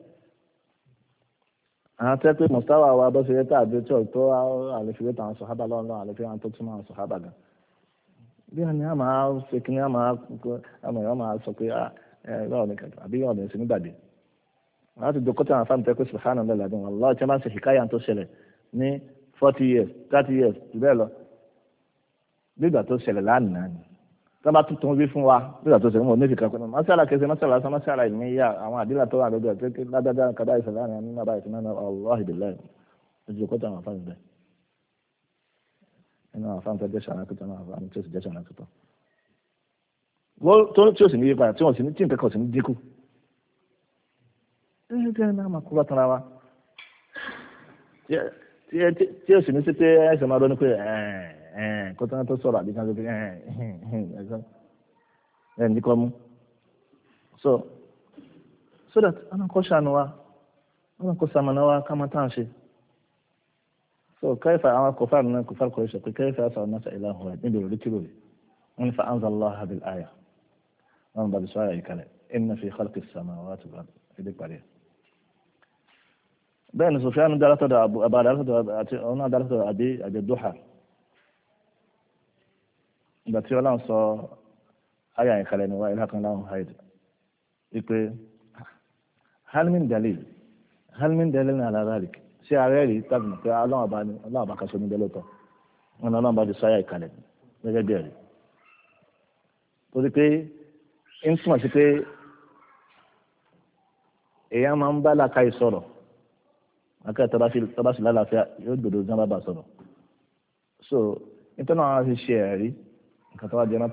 àwọn tẹ́ pé mùsùlùmí wa bó ṣe yẹ tá àbí tí ò tó àlefiwé tàwọn sọ̀hábà lọ́nà àlefiwé àwọn tó túmọ̀ àwọn sọ̀hábà gan bí wọn ni a máa ṣe kí ni a máa sọ pé báwo ni kẹta àbí ọ̀nà ìsìn nígbàdí láti dòkótà àwọn fáwọn tẹ́ pé subhanahu wa ta'ala Allah tí wọ́n bá ń ṣe hikaya tó ṣẹlẹ̀ ní 40 years 30 years jù bẹ́ẹ̀ lọ nígbà tó ṣẹlẹ̀ lánàá ni tí wọ́n bá tuntun wí fún wa nígbà tó ṣẹlẹ̀ wọn ò ní fi kankan náà masala kẹsẹ̀ masala ìníyà àwọn àdìlà tó wà lójú ẹ̀ ládàdà kàdá ìṣẹ̀lẹ̀ àná nínú àbáyé tí náà Allahi billahi ojú kọ́tà àwọn afáàní bẹ́ẹ̀ nínú àwọn afáàní tó jẹ́ sàrà kìtọ́ náà àwọn tí ó sì jẹ́ sàrà kìtọ́ wọ́n tí ó sì ní yípa tí nǹkan kan sì ní dínkù ẹ̀ náà máa kó bá tara wa tí ó sì ní sí pé ẹ̀sẹ̀ máa lọ́nu pé kó tán tó sọ̀rọ̀ àbí kan tó fi ní kọ́ mú so that ọ̀nà kó ṣàánú wa ọ̀nà kó sàmànà wa ká máa tán ṣe so káyífà àwọn kòfàr náà kòfàr kò ṣe pé káyífà àṣà ọ̀nà sà ìlà ọ̀hún níbi òrùlé kí lóore wọn ni fa anzalnaha hadhihi al-aya wọn bá bí sọ àyà ìkàlẹ̀ inna fi khalqis samawati wal ardi ìdí parí bẹ́ẹ̀ ni Sufyan dárátọ̀dọ̀ àbá dárátọ̀dọ̀ àti ọ̀nà dárátọ̀dọ̀ àbí Duha ìgbà tí ọlọ́run sọ ayà ìkàlẹ̀ ní wa ilé kan láwọn haid wípé halmin dalil ní ala dhalik ṣé ààrẹ rí tàbí pé ọlọ́run ọba kaṣọ ní bẹ́lẹ́tọ̀ wọn ọlọ́run bá ti sọ ayà ìkàlẹ̀ gẹ́gẹ́ bí ẹ̀rí torí pé ń túmọ̀ sí pé èèyàn máa ń bá làkàyè sọ̀rọ̀ akẹ́ tọ́ba sí lálàáfíà yóò dòdò jẹ́ bàbá sọ̀rọ̀ so nítorí àwọn fi ṣe ẹ̀rí nǹkan tó wá jẹ́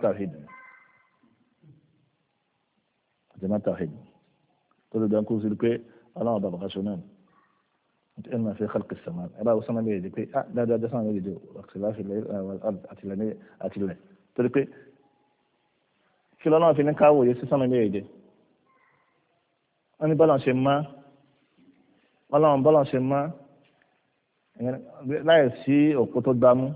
náà tawhid tó lè dánkù sí pé ọlọ́run bàbá kan ṣo náà inna fi khalqis samaa ẹ bá wọ sọ́nà méjèèjì pé dáadáa sọ́nà méjèèjì ikhtilafi àtìlẹ̀ torí pé kí lọ́nà fi ní káwòye sí sọ́nà méjèèjì wọ́n ní bọ́lá ṣe máa ọlọ́run bọ́lá ṣe má láì sí òpó tó dámú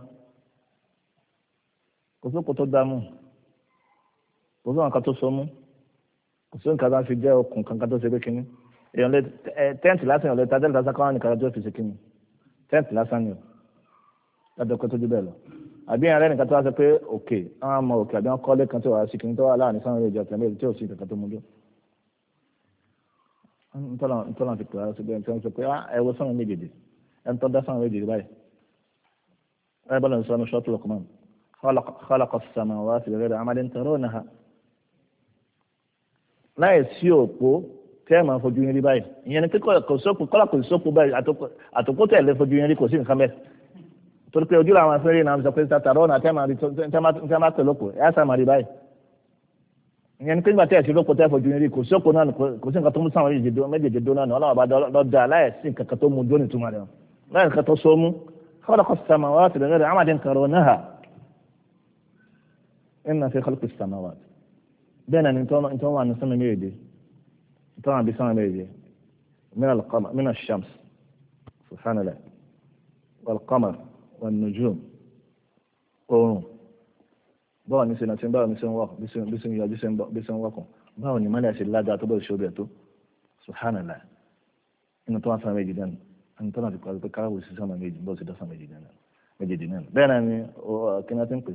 kò sí òpó tó dámú kò sí nǹkan tó so mú kò sí nǹkan tó fi jẹ́ okùn kankan tó ṣe pé kínní èèyàn lè tẹ́ǹtì lásán èèyàn lè ta tẹ́ǹtì lásán káwọn nìkan tó fi ṣe kínní tẹ́ǹtì lásán ni o lábẹ́ pé tó dé bẹ́ẹ̀ lọ àbí ìyàrá nìkan tó wá sọ pé òkè àwọn ọmọ òkè àbí wọn kọ́lé kan tó wà sí kínní tó wà láàrin sáwọn ìjọ tẹ̀lé tí ò sí kankan tó mú dó ntọ́nà ti pèrè àti bẹ́ẹ̀ tí wọ́n sọ pé ẹ̀wọ́ sọ́nà méjèèjì ẹ̀ ń tọ́ dá sọ́nà méjèèjì báyìí ẹ̀ bọ́lá ń sọ ọ́nà ṣọ́ọ̀tù Luqman khalaqa as-samawati bighayri amalin tarawnaha láì sí òpó tẹ́ ẹ̀ máa fojú yín rí báyìí ìyẹn ni pé kò sópo kọ́lá kò sópo báyìí àtòkó tẹ̀ lé fojú yín rí kò sí nǹkan bẹ́ẹ̀ torí pé ojú làwọn afẹ́rẹ́ náà sọ pé tarawna tẹ́ máa tẹ̀ lóko ẹ̀ á sá máa rí báyìí ìyẹn ní pé nígbà tí ẹ̀ ti rọ́pò tẹ́ fojú rí kò sí òpó náà kò sí nǹkan tó mú sáwọn méjèèjì dó náà ní ọlọ́wọ́ bá lọ́dọ̀ aláìsí nǹkan kan tó mú dó nítumọ̀ rẹ̀ láì nǹkan tó so mú khalaqa as-samawati bighayri 'amadin tarawnaha inna fi khalqi as-samawati bẹ́ẹ̀ náà ní tó wà ní sánmà méjèèjì tó wà bí sánmà méjèèjì min ash-shams subhanallah wal-qamar wan-nujum oòrùn báwo ni sinatí báwo ni sin wọ́kùn bí sin yọ bí sin wọ́kùn báwo ni mọ́lẹ̀ ṣe lágbára tó bọ́ọ̀ ṣe obìnrin tó subhanallah inú tó wá sánmà méjì náà ẹni tó náà ti kọ́ pé káwọ́ sí sánmà méjì bọ́ọ̀ sí dá sánmà méjì náà bẹ́ẹ̀ náà ni kí ni a ti ń pè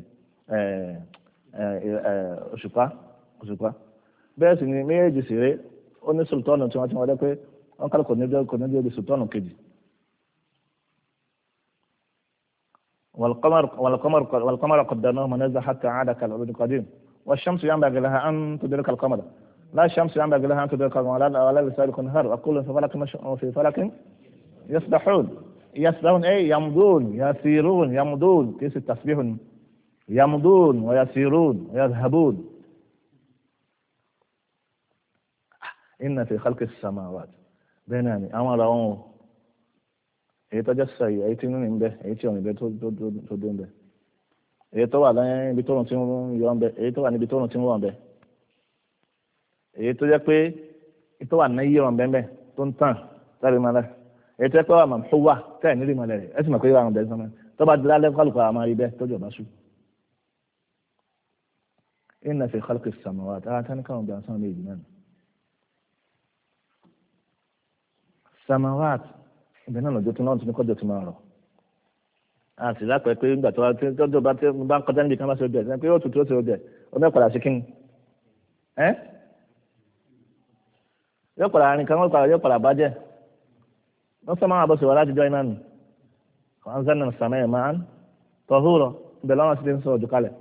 òṣùpá bẹ́ẹ̀ sì ni méjèèjì sì ré ó ní sultana tí wọ́n ti wọ́n dẹ́ pé wọ́n kálukú kò ní bí sultana kejì. والقمر قدرناه منازل حتى عاد كالعود القديم والشمس ينبغي لها أن تدرك القمر لا الشمس ينبغي لها أن تدرك القمر ولا لسالك النهار وكل في فلك يسبحون أي يمضون يسيرون يمضون كيس التسبيح يمضون ويسيرون ويذهبون إن في خلق السماوات بيناني أمر èyí tó jẹ́ sọ yìí èyí tí nínú ń bẹ èyí tí òun ìbẹ tó dé ń bẹ èyí tó wà lẹ́yìn ibi tóorùn tí ń yọ ń bẹ èyí tó wà níbi tóorùn tí ń wọ̀ ń bẹ èyí tó jẹ́ pé èyí tó wà ní yíyọ̀ ń bẹ ń bẹ tó ń tàn sáré máa lẹ èyí tó jẹ́ pé wà máa fún wà tẹ́ nílì máa lẹ rẹ̀ ẹ sì mọ̀ pé wà ń bẹ sọ́mọ́ tó bá di lálẹ́ kálukú àwọn máa rí bẹ́ẹ̀ tó jọba sú. inna fi khalqi as-samawati àtàní káwọn bí wọn sọ́nà méjì náà samawati ibẹ̀ náà lọ́jọ́ tí wọ́n ti ní kọ́jọ́ tí máa rọ̀ a sì lápẹ́ pé nígbà tó tọ́jọ́ bá ń kọjá níbi kan bá ṣe ọbẹ̀ ẹ̀ pé yóò tutù ó ṣe ọbẹ̀ ọbẹ̀ padà sí kíni ẹ́ yóò padà rìn kan yóò padà bàjẹ́ wọ́n sọ máa bọ̀ sí wa láti jọ iná nù wọ́n ń sẹ́nu sàmẹ́ ẹ̀ máa ń tọ́húrọ̀ ibẹ̀ lọ́wọ́ sí ti ń sọ ọ̀dù kalẹ̀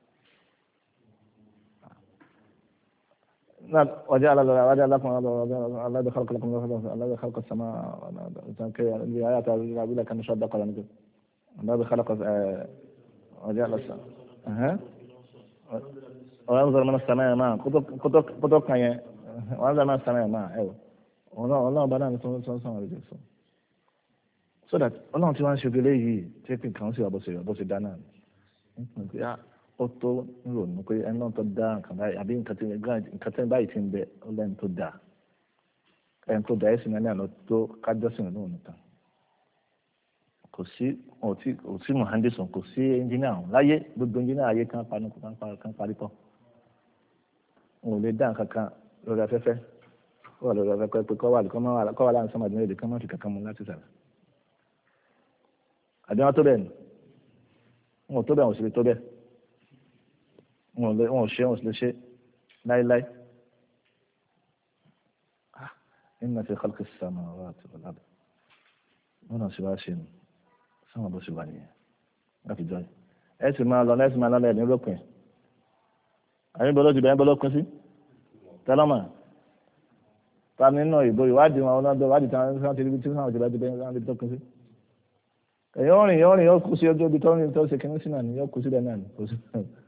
نعم وجعل لكم الذي خلق لكم الذي خلق السماء الآيات يقول لك أن شد قال نقول الذي خلق وجعل السماء وينظر من السماء ماء كتب كان وينظر من السماء ماء أيوه والله بنا نسمع رجال so that Ọlọ́run tí wọ́n ń ṣe gbélé yìí tí kì í kàn sí ọ̀bọ̀sẹ̀ dáná ó tó ń rònú pé ẹni náà tó dá nǹkan báyìí àbí nǹkan tí báyìí ti ń bẹ ọlẹ́ni tó dá ẹni tó dá ẹ̀sìn náà ní àná tó kájọ́sìn nínú nìkan kò sí mohandeson kò sí ẹnjìníà láyé gbogbo ẹnjìníà ayé kan parí pọ̀ wọn ò lè dá nǹkan kan lórí afẹ́fẹ́ wà lórí afẹ́fẹ́ pé kọ́ wà láàrin sọ́mọdé méjì kan má fi kankan mu láti sàrà àdéhùn tó bẹ́ẹ̀ ni wọn ò tó bẹ́ẹ̀ wọn ò sì lè tó bẹ́ẹ̀ wọn ò ṣe wọn ò sì lè ṣe láéláé inna fi khalqi as-samawati wal ard wọn náà sì wá ṣe nù sáwọn bó ṣe wà nìyẹn láti jọ ẹ sì máa lọ ẹ sì máa lọ ẹ ní lópin àyè bọ́lọ́ ti bẹ̀rẹ̀ bọ́lọ́ pín sí tẹ́lọ́mà ta nínú ìbò ìwádìí wọn ọlọ́dọ̀ ìwádìí tí wọ́n ti rí tí wọ́n ti bẹ̀rẹ̀ wọ́n ti tó pín sí. èyí yóò rìn yóò kú sí ojú ibi tó rìn tó ṣe kínní sí náà ni yóò kú síbẹ̀ náà ni kò sí.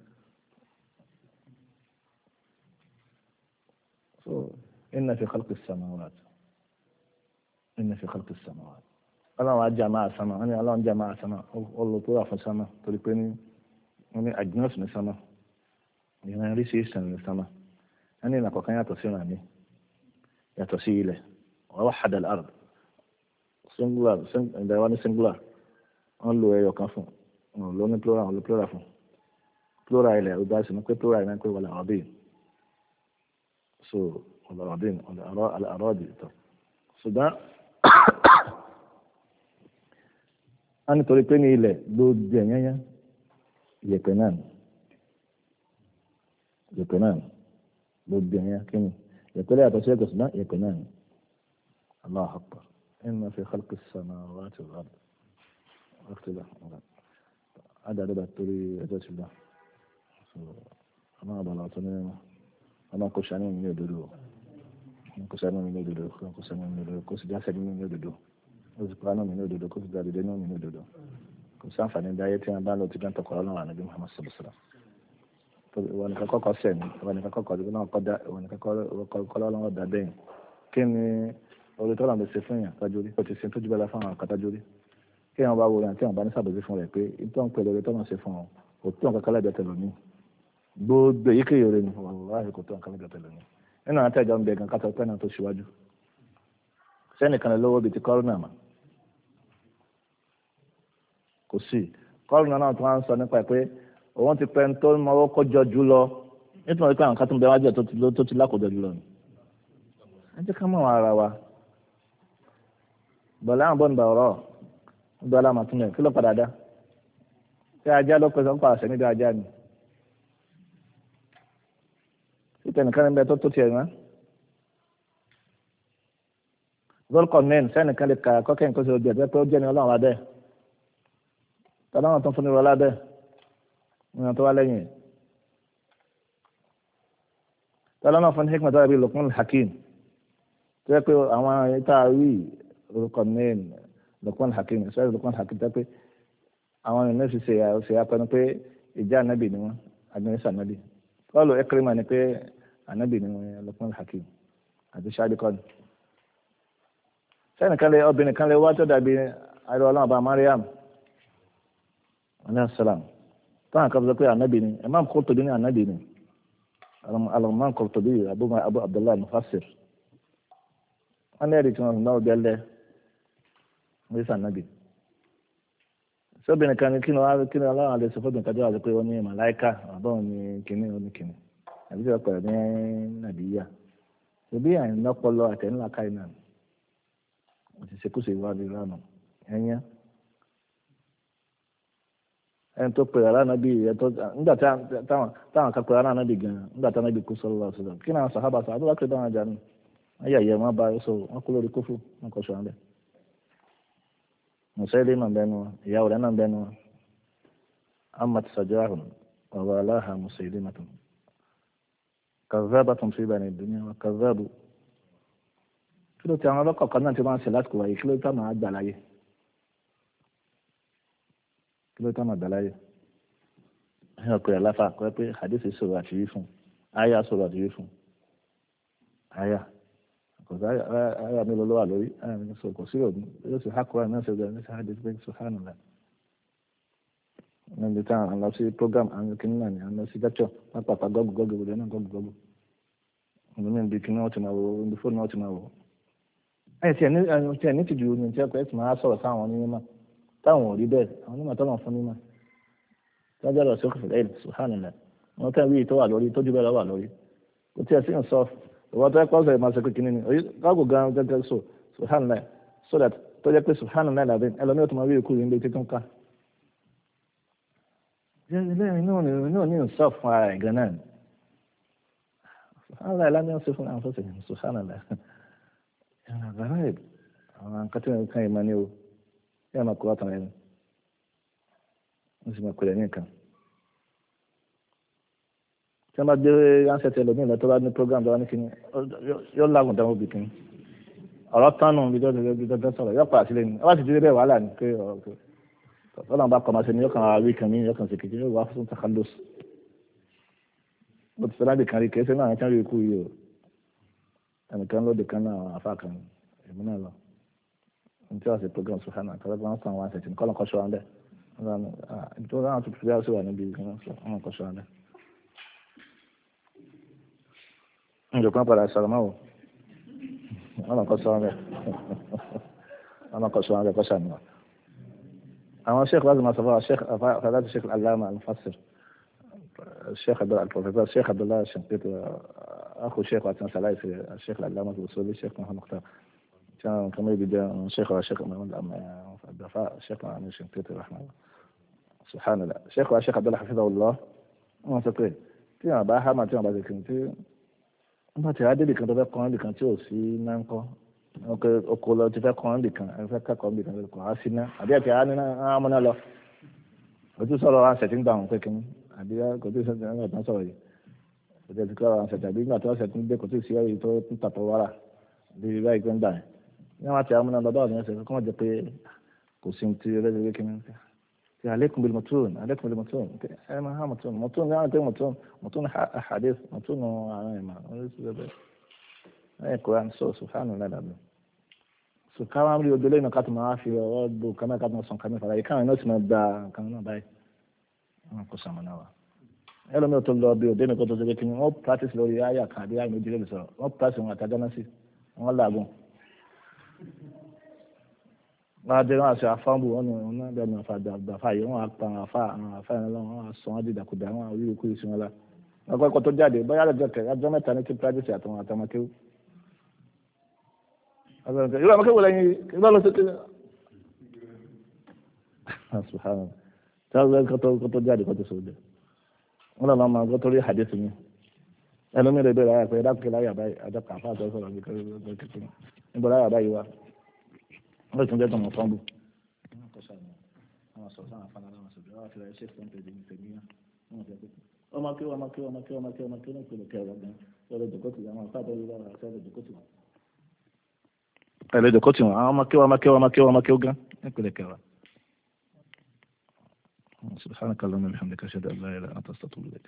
so inna fi khalqi as-samawati inna fi khalqi as-samawati ọlọ́run ajá máa sámà wọ́n ní ọlọ́run ajá máa sámà ọlọ́ tó wà fún sámà torí pé wọ́n ní àjùmọ̀sì ní sámà ìran rí sí ìsìn ní sámà wọ́n ní ìlànà kọ̀ọ̀kan yàtọ̀ sí ìrìn àmì yàtọ̀ sí ilẹ̀ wọ́n wá hadal ard singular ìdáwọ́ ní singular wọ́n lo ẹyọ kan fún wọn ló ní plural wọn lo plural fún plural ilẹ̀ ọgbà sí ní pé plural náà pé wọlé àrọ́bì so wọlé àrọ́bì tó ṣùgbọ́n wọ́n nítorí pé ní ilẹ̀ ló di ẹ̀yẹ́yẹ́ ìyẹ̀pẹ̀ náà ló di ẹ̀yẹ́ kí ni ìyẹ̀pẹ̀ lẹ́yìn àtọ́sí ẹ̀kọ́ ṣùgbọ́n ìyẹ̀pẹ̀ náà ni Allahu akbar inna fi khalqi as-samawati wal ard اختلاف هذا ده بتوري اساس الله انا بلاطني انا كوشاني من يدلو كوشاني من يدلو كوشاني من يدلو كوش جاسد من يدلو كوشاني من يدلو كوش دادينو من يدلو كوشان فاني دايتي انا بالو تيجان تقرا لنا على محمد صلى الله عليه وسلم ìwọ nìkan kọ́kọ́ sẹ̀ ní ìwọ nìkan kọ́kọ́ ìwọ náà kọ́dá ìwọ nìkan kọ́ lọ́wọ́ dá bẹ́yìn kí ni orí tó lọ́nà ṣe fún yàn tọ́jú rí ó ti ṣe tó jù bẹ́ẹ̀ fún àwọn àkàtàjú rí kí wọn bá wo yàn tí wọn bá ní sàbòsí fún rẹ̀ pé ìtọ́ ń pè lórí tó lọ́nà ṣe fún wọn kò tó nǹkan kan lẹ́jọ́ tẹ̀lé ní gbogbo èyíkéyìí rẹ̀ ni wàhálà kò tó nǹkan lẹ́jọ́ tẹ̀lé ní nínú àwọn tẹ̀jọ́ ń bẹ gan kátó pẹ́ náà tó ṣíwájú sẹ́nìkan lówó bíi ti kọ́rọ́nà mà kò sí kọ́rọ́nà náà tó wá ń sọ nípa pé òun ti pẹ́ tó mọ́wọ́ kọjọ jù lọ nítorí pé àwọn kan tó ń bẹ wájú ẹ̀ tó ti lákòjọ jù lọ ni ẹ jẹ́ ká mọ̀ ara wa bọ̀lá àwọn bọ́ǹdà ọ̀rọ̀ ọdún alámàtúnlẹ̀ kí ló padà dá ṣé ajá ló pèsè ń pa àṣẹ níbi ajá ni títẹ̀ nìkan níbẹ̀ tó tiẹ̀ mọ́ zolcomen sẹ́nìkan lè kà kọ́kẹ́ nǹkan ṣe ojú ẹ̀ pé ó jẹ́ ní ọlọ́run adẹ́ tọ́lá wọn tó ń fún ní wọlé adẹ́ ìyẹn tó wá lẹ́yìn tọ́lá náà fún ní hikmat tó yẹ bí Luqman Hakim tó yẹ pé àwọn ìta rí zolcomen Luqman Hakim sọ́yìn Luqman Hakim tó yẹ pé àwọn ènìyàn fi ṣe apẹnu pé ìjà ànábì ni wọn agbẹnusọ ànábì kọ́ọ̀lù Ikrima ni pé ànábì ni wọn Luqman Hakim àti ṣáàbì kọ́ni sẹ́ni kan lè obìnrin kan lè wá tó dàbí àìrọ̀ ọlọ́run ọba Mariam alayhi salam táwọn kan sọ pé ànábì ni Imam Qurtubi ní ànábì ni Imam Qurtubi Abu Abdullah Mufassir wọn ní ẹ̀rí tí wọn náà bẹ́ẹ̀ wọ́n sàn nábì sóbìnrin kan ní kí ni ọlọ́run àlẹ́ sọ fóbìnrin kan jẹ́ wà pé wọ́n ní màláìka àbọ̀ ní kínní oníkínní àbí sọ pẹ̀lú ní nàbíyà òbí àyìn lọ́pọ̀lọ́ àtẹ̀ńlá káyínà àti ṣekúṣe ìwádìí lánàá ẹ̀yán ẹni tó pèrè aláàbí ẹ̀ tó nígbà táwọn kan pèrè aláàbí gan-an nígbà táwọn ẹbí kú sọ́lọ́ ọ̀ṣọ́dọ̀ kí náà sàhábà sọ àbúrò akéde àwọn àjà nù wọ́n yà yẹ wọ́n bá sọ wọ́n kú lórí kófù wọ́n kọ́ sọ àlẹ́ مسيلي من بينه يا ولنا من بينه أمت سجاهم وولاها مسيلمة كذابة في بني الدنيا وكذابوا كيلو تعمل لك قناة تبان سلات كوي كيلو تعمل عد عليه كيلو تعمل دلايه هنا كوي لا فا كوي حديث سورة تيفون آية سورة تيفون آية aya mi lọ́wọ́ lórí aya mi sọ kò sí òògùn yóò sì hákùrá náà ṣe gbẹ̀rẹ̀ ní sáájú pé subhanallah níbi táwọn àlọ́ sí program àwọn kìnnì náà ni àlọ́ sí gẹ́tọ̀ pápápá gọ́gù ìwòlẹ́ náà gọ́gù ọ̀nà mi bí kìnnì wọ́n ti máa wò ó ní fóònù wọ́n ti máa wò ó. ẹ̀yìn tí ẹ̀ ní tìjú ní tí ẹ̀ ti máa sọ̀rọ̀ sáwọn onímọ̀ táwọn ò rí bẹ́ẹ̀ àwọn onímọ̀ tọ́lọ̀ fún mímọ̀ tọ́jà lọ sí òkè fìlẹ̀ subhanallah wọn tẹ́ wí tó wà lórí tójú bẹ́ẹ̀ lọ wà lórí kò tí ẹ̀ sí ń sọ ìwọ́n tó yẹ kó ọ̀sẹ̀ máa ṣe pé kínní ni káàgò gan gẹ́gẹ́ so subhanallah so that tó jẹ́ pé subhanallah làbẹ́ ẹlòmíràn tó máa rí ikú yìí ń bẹ títún ká. inú ní nsọ fún ara ẹ̀ gan náà ni subhanallah ìlànà ń ṣe fún àwọn sọ́sẹ̀ subhanallah ẹ̀rọ àgbàrá ẹ̀ àwọn akátí ẹ̀ kan ìmọ̀ ni o yẹ́n máa kó wá tán ẹ̀ ń sì máa kó ẹ̀ ní nǹkan. tí wọ́n bá gbé ránṣẹ́ tẹ lómi ìlọ tó bá ní program tó bá ní kíní yóò lágùn dáhùn bí kíní ọ̀rọ̀ tánù bí dọ́dọ́ sọ̀rọ̀ yóò padà sílé ni wọ́n bá ti di bẹ́ẹ̀ wàhálà ni pé ọ̀rọ̀ bá kọ́ máa ṣe ni yóò kàn wá wí kan ní yóò kàn sí kejì yóò wá fún takalus ó ti sọ́dá bìkan rí kẹsẹ́ náà kí wọ́n rí ikú yìí o ẹnìkan lóde kan náà àwọn afá kan èmi náà lọ ní tí wọ́n ṣe program sùhánà tọ́lá bí wọ́n sàn wọn àṣẹ̀tì kọ́ lọ́kọ́ ṣọ́ra ńlẹ̀ nítorí àwọn tó fi fìyà sí wà níbi wọn kọ́ ṣọ́ra ńlẹ̀. nǹkan padà sọ̀rọ̀ máa wò ọ̀nà kan sọ̀rọ̀ rẹ̀ ọ̀nà kan sọ̀rọ̀ rẹ̀ kọ́sà nìyà. àwọn sheikh lazim asafa sheikh fadati sheikh alama al-mufassir sheikh al-professor sheikh abdullah shankit akhu sheikh watan salai sheikh alama al-usuli sheikh muhammad mukhtar كان كما يبدا sheikh محمد الدفاع sheikh محمد shankit رحمه الله سبحان الله sheikh abdullah حفظه الله ما تقول tí wọn bá hámà tí wọn bá ti kìí tí wọ́n bá ti rá débì kan tó fẹ́ kọ́ níbì kan tí ò sí náà ń kọ́ oko lọ ti fẹ́ kọ́ níbì kan ẹ fẹ́ kẹ́kọ̀ọ́ níbì kan kò á sí ná àbí ẹ̀tì á ní náà múná lọ ojú sọ̀rọ̀ àǹsẹ̀ tí ń gbà wọn pé kínní àbí kò tí ì sọ̀rọ̀ nígbà tó ń sọ̀rọ̀ yìí kò tí ì sọ̀rọ̀ àǹsẹ̀ tàbí nígbà tó ń sẹ̀ tí ń dé kò tí ì sí ẹ̀rí tó ń tàtọ̀ wàrà bí báyìí pé ń gbà yẹn ní wọn ti á múná lọ báwo ni wọ́n ṣe kọ́ wọ́n jẹ pé kò sí ti rẹ́rẹ́ kínní عليكم بالمتون عليكم بالمتون ما ها متون يعني متون أحاديث متون ما القرآن سبحان الله العظيم so káwọn amúlẹ̀ odò lẹ́yìn ká tó máa fi ọwọ́ gbó kanáà ká tó máa sàn kanáà fara yìí káwọn iná ti máa gba nǹkan náà báyìí wọn kò sàmúnà wa ẹlòmíì tó lọ bí òde nìkan tó ṣe kí ni wọ́n practice lórí àyà kan àbí àyà méjì lè sọ̀rọ̀ wọ́n practice wọn àtàjà náà sí wọ́n làágùn wọ́n á dé wọn àṣẹ àfáàbù wọn ní wọn náà bẹ̀rẹ̀ àfà yìí wọ́n á pa àwọn àfà yẹn lọ́wọ́ wọn á sọ wọn dìdàkudà wọn á wíwí kúrò sí wọn la wọn kọ́ ẹ̀kọ́ tó jáde bóyá àjọ mẹ́ta ní ti practice àtàwọn àtàmọ́kéwù ìlú àmọ́kéwò lẹ́yìn ìgbà lọ sí kí subhanahu tí wọ́n kọ́ tó jáde kọ́ tó sọ jẹ́ wọ́n lọ́nà máa gbọ́ torí hadith mi ẹlòmí rẹ̀ bẹ̀rẹ̀ ayà pé ẹ̀dá kìlá ayà báyìí àjọkà àfáà tó sọ̀rọ̀ nígbà kékeré níbo ayà báyìí wá wọ́n tún jẹ́ tó mọ̀ fọ́nbù ọmọ kí ní ìpínlẹ̀ kẹwàá gan lọ́dọ̀ dòkótì àwọn àfáà tó lọ́wọ́ àti ọ̀dọ̀ dòkótì wọn ẹlẹ́dẹ̀ kọ́ tí wọn àwọn ọmọkéwà gan nípìnlẹ̀ kẹwàá. subhanaka allahumma wa bihamdika ashhadu an la ilaha illa anta astaghfiruka wa atubu ilayk.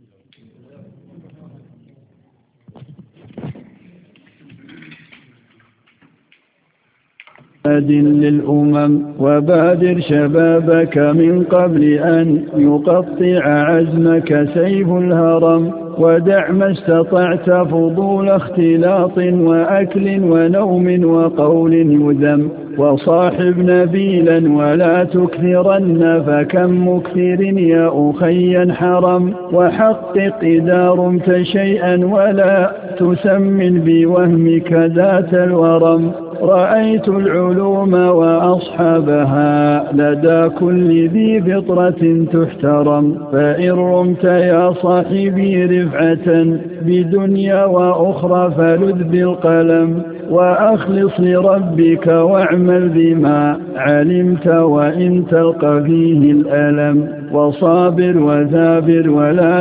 للأمم وبادر شبابك من قبل أن يقطع عزمك سيف الهرم ودع ما استطعت فضول اختلاط وأكل ونوم وقول يذم وصاحب نبيلا ولا تكثرن فكم مكثر يا أخي حرم وحقق إذا رمت شيئا ولا تسمن بوهمك ذات الورم رأيت العلوم وأصحابها لدى كل ذي فطرة تحترم فإن رمت يا صاحبي رفعة بدنيا وأخرى فلذ بالقلم وأخلص لربك واعمل بما علمت وإن تلقى فيه الألم وصابر وثابر ولا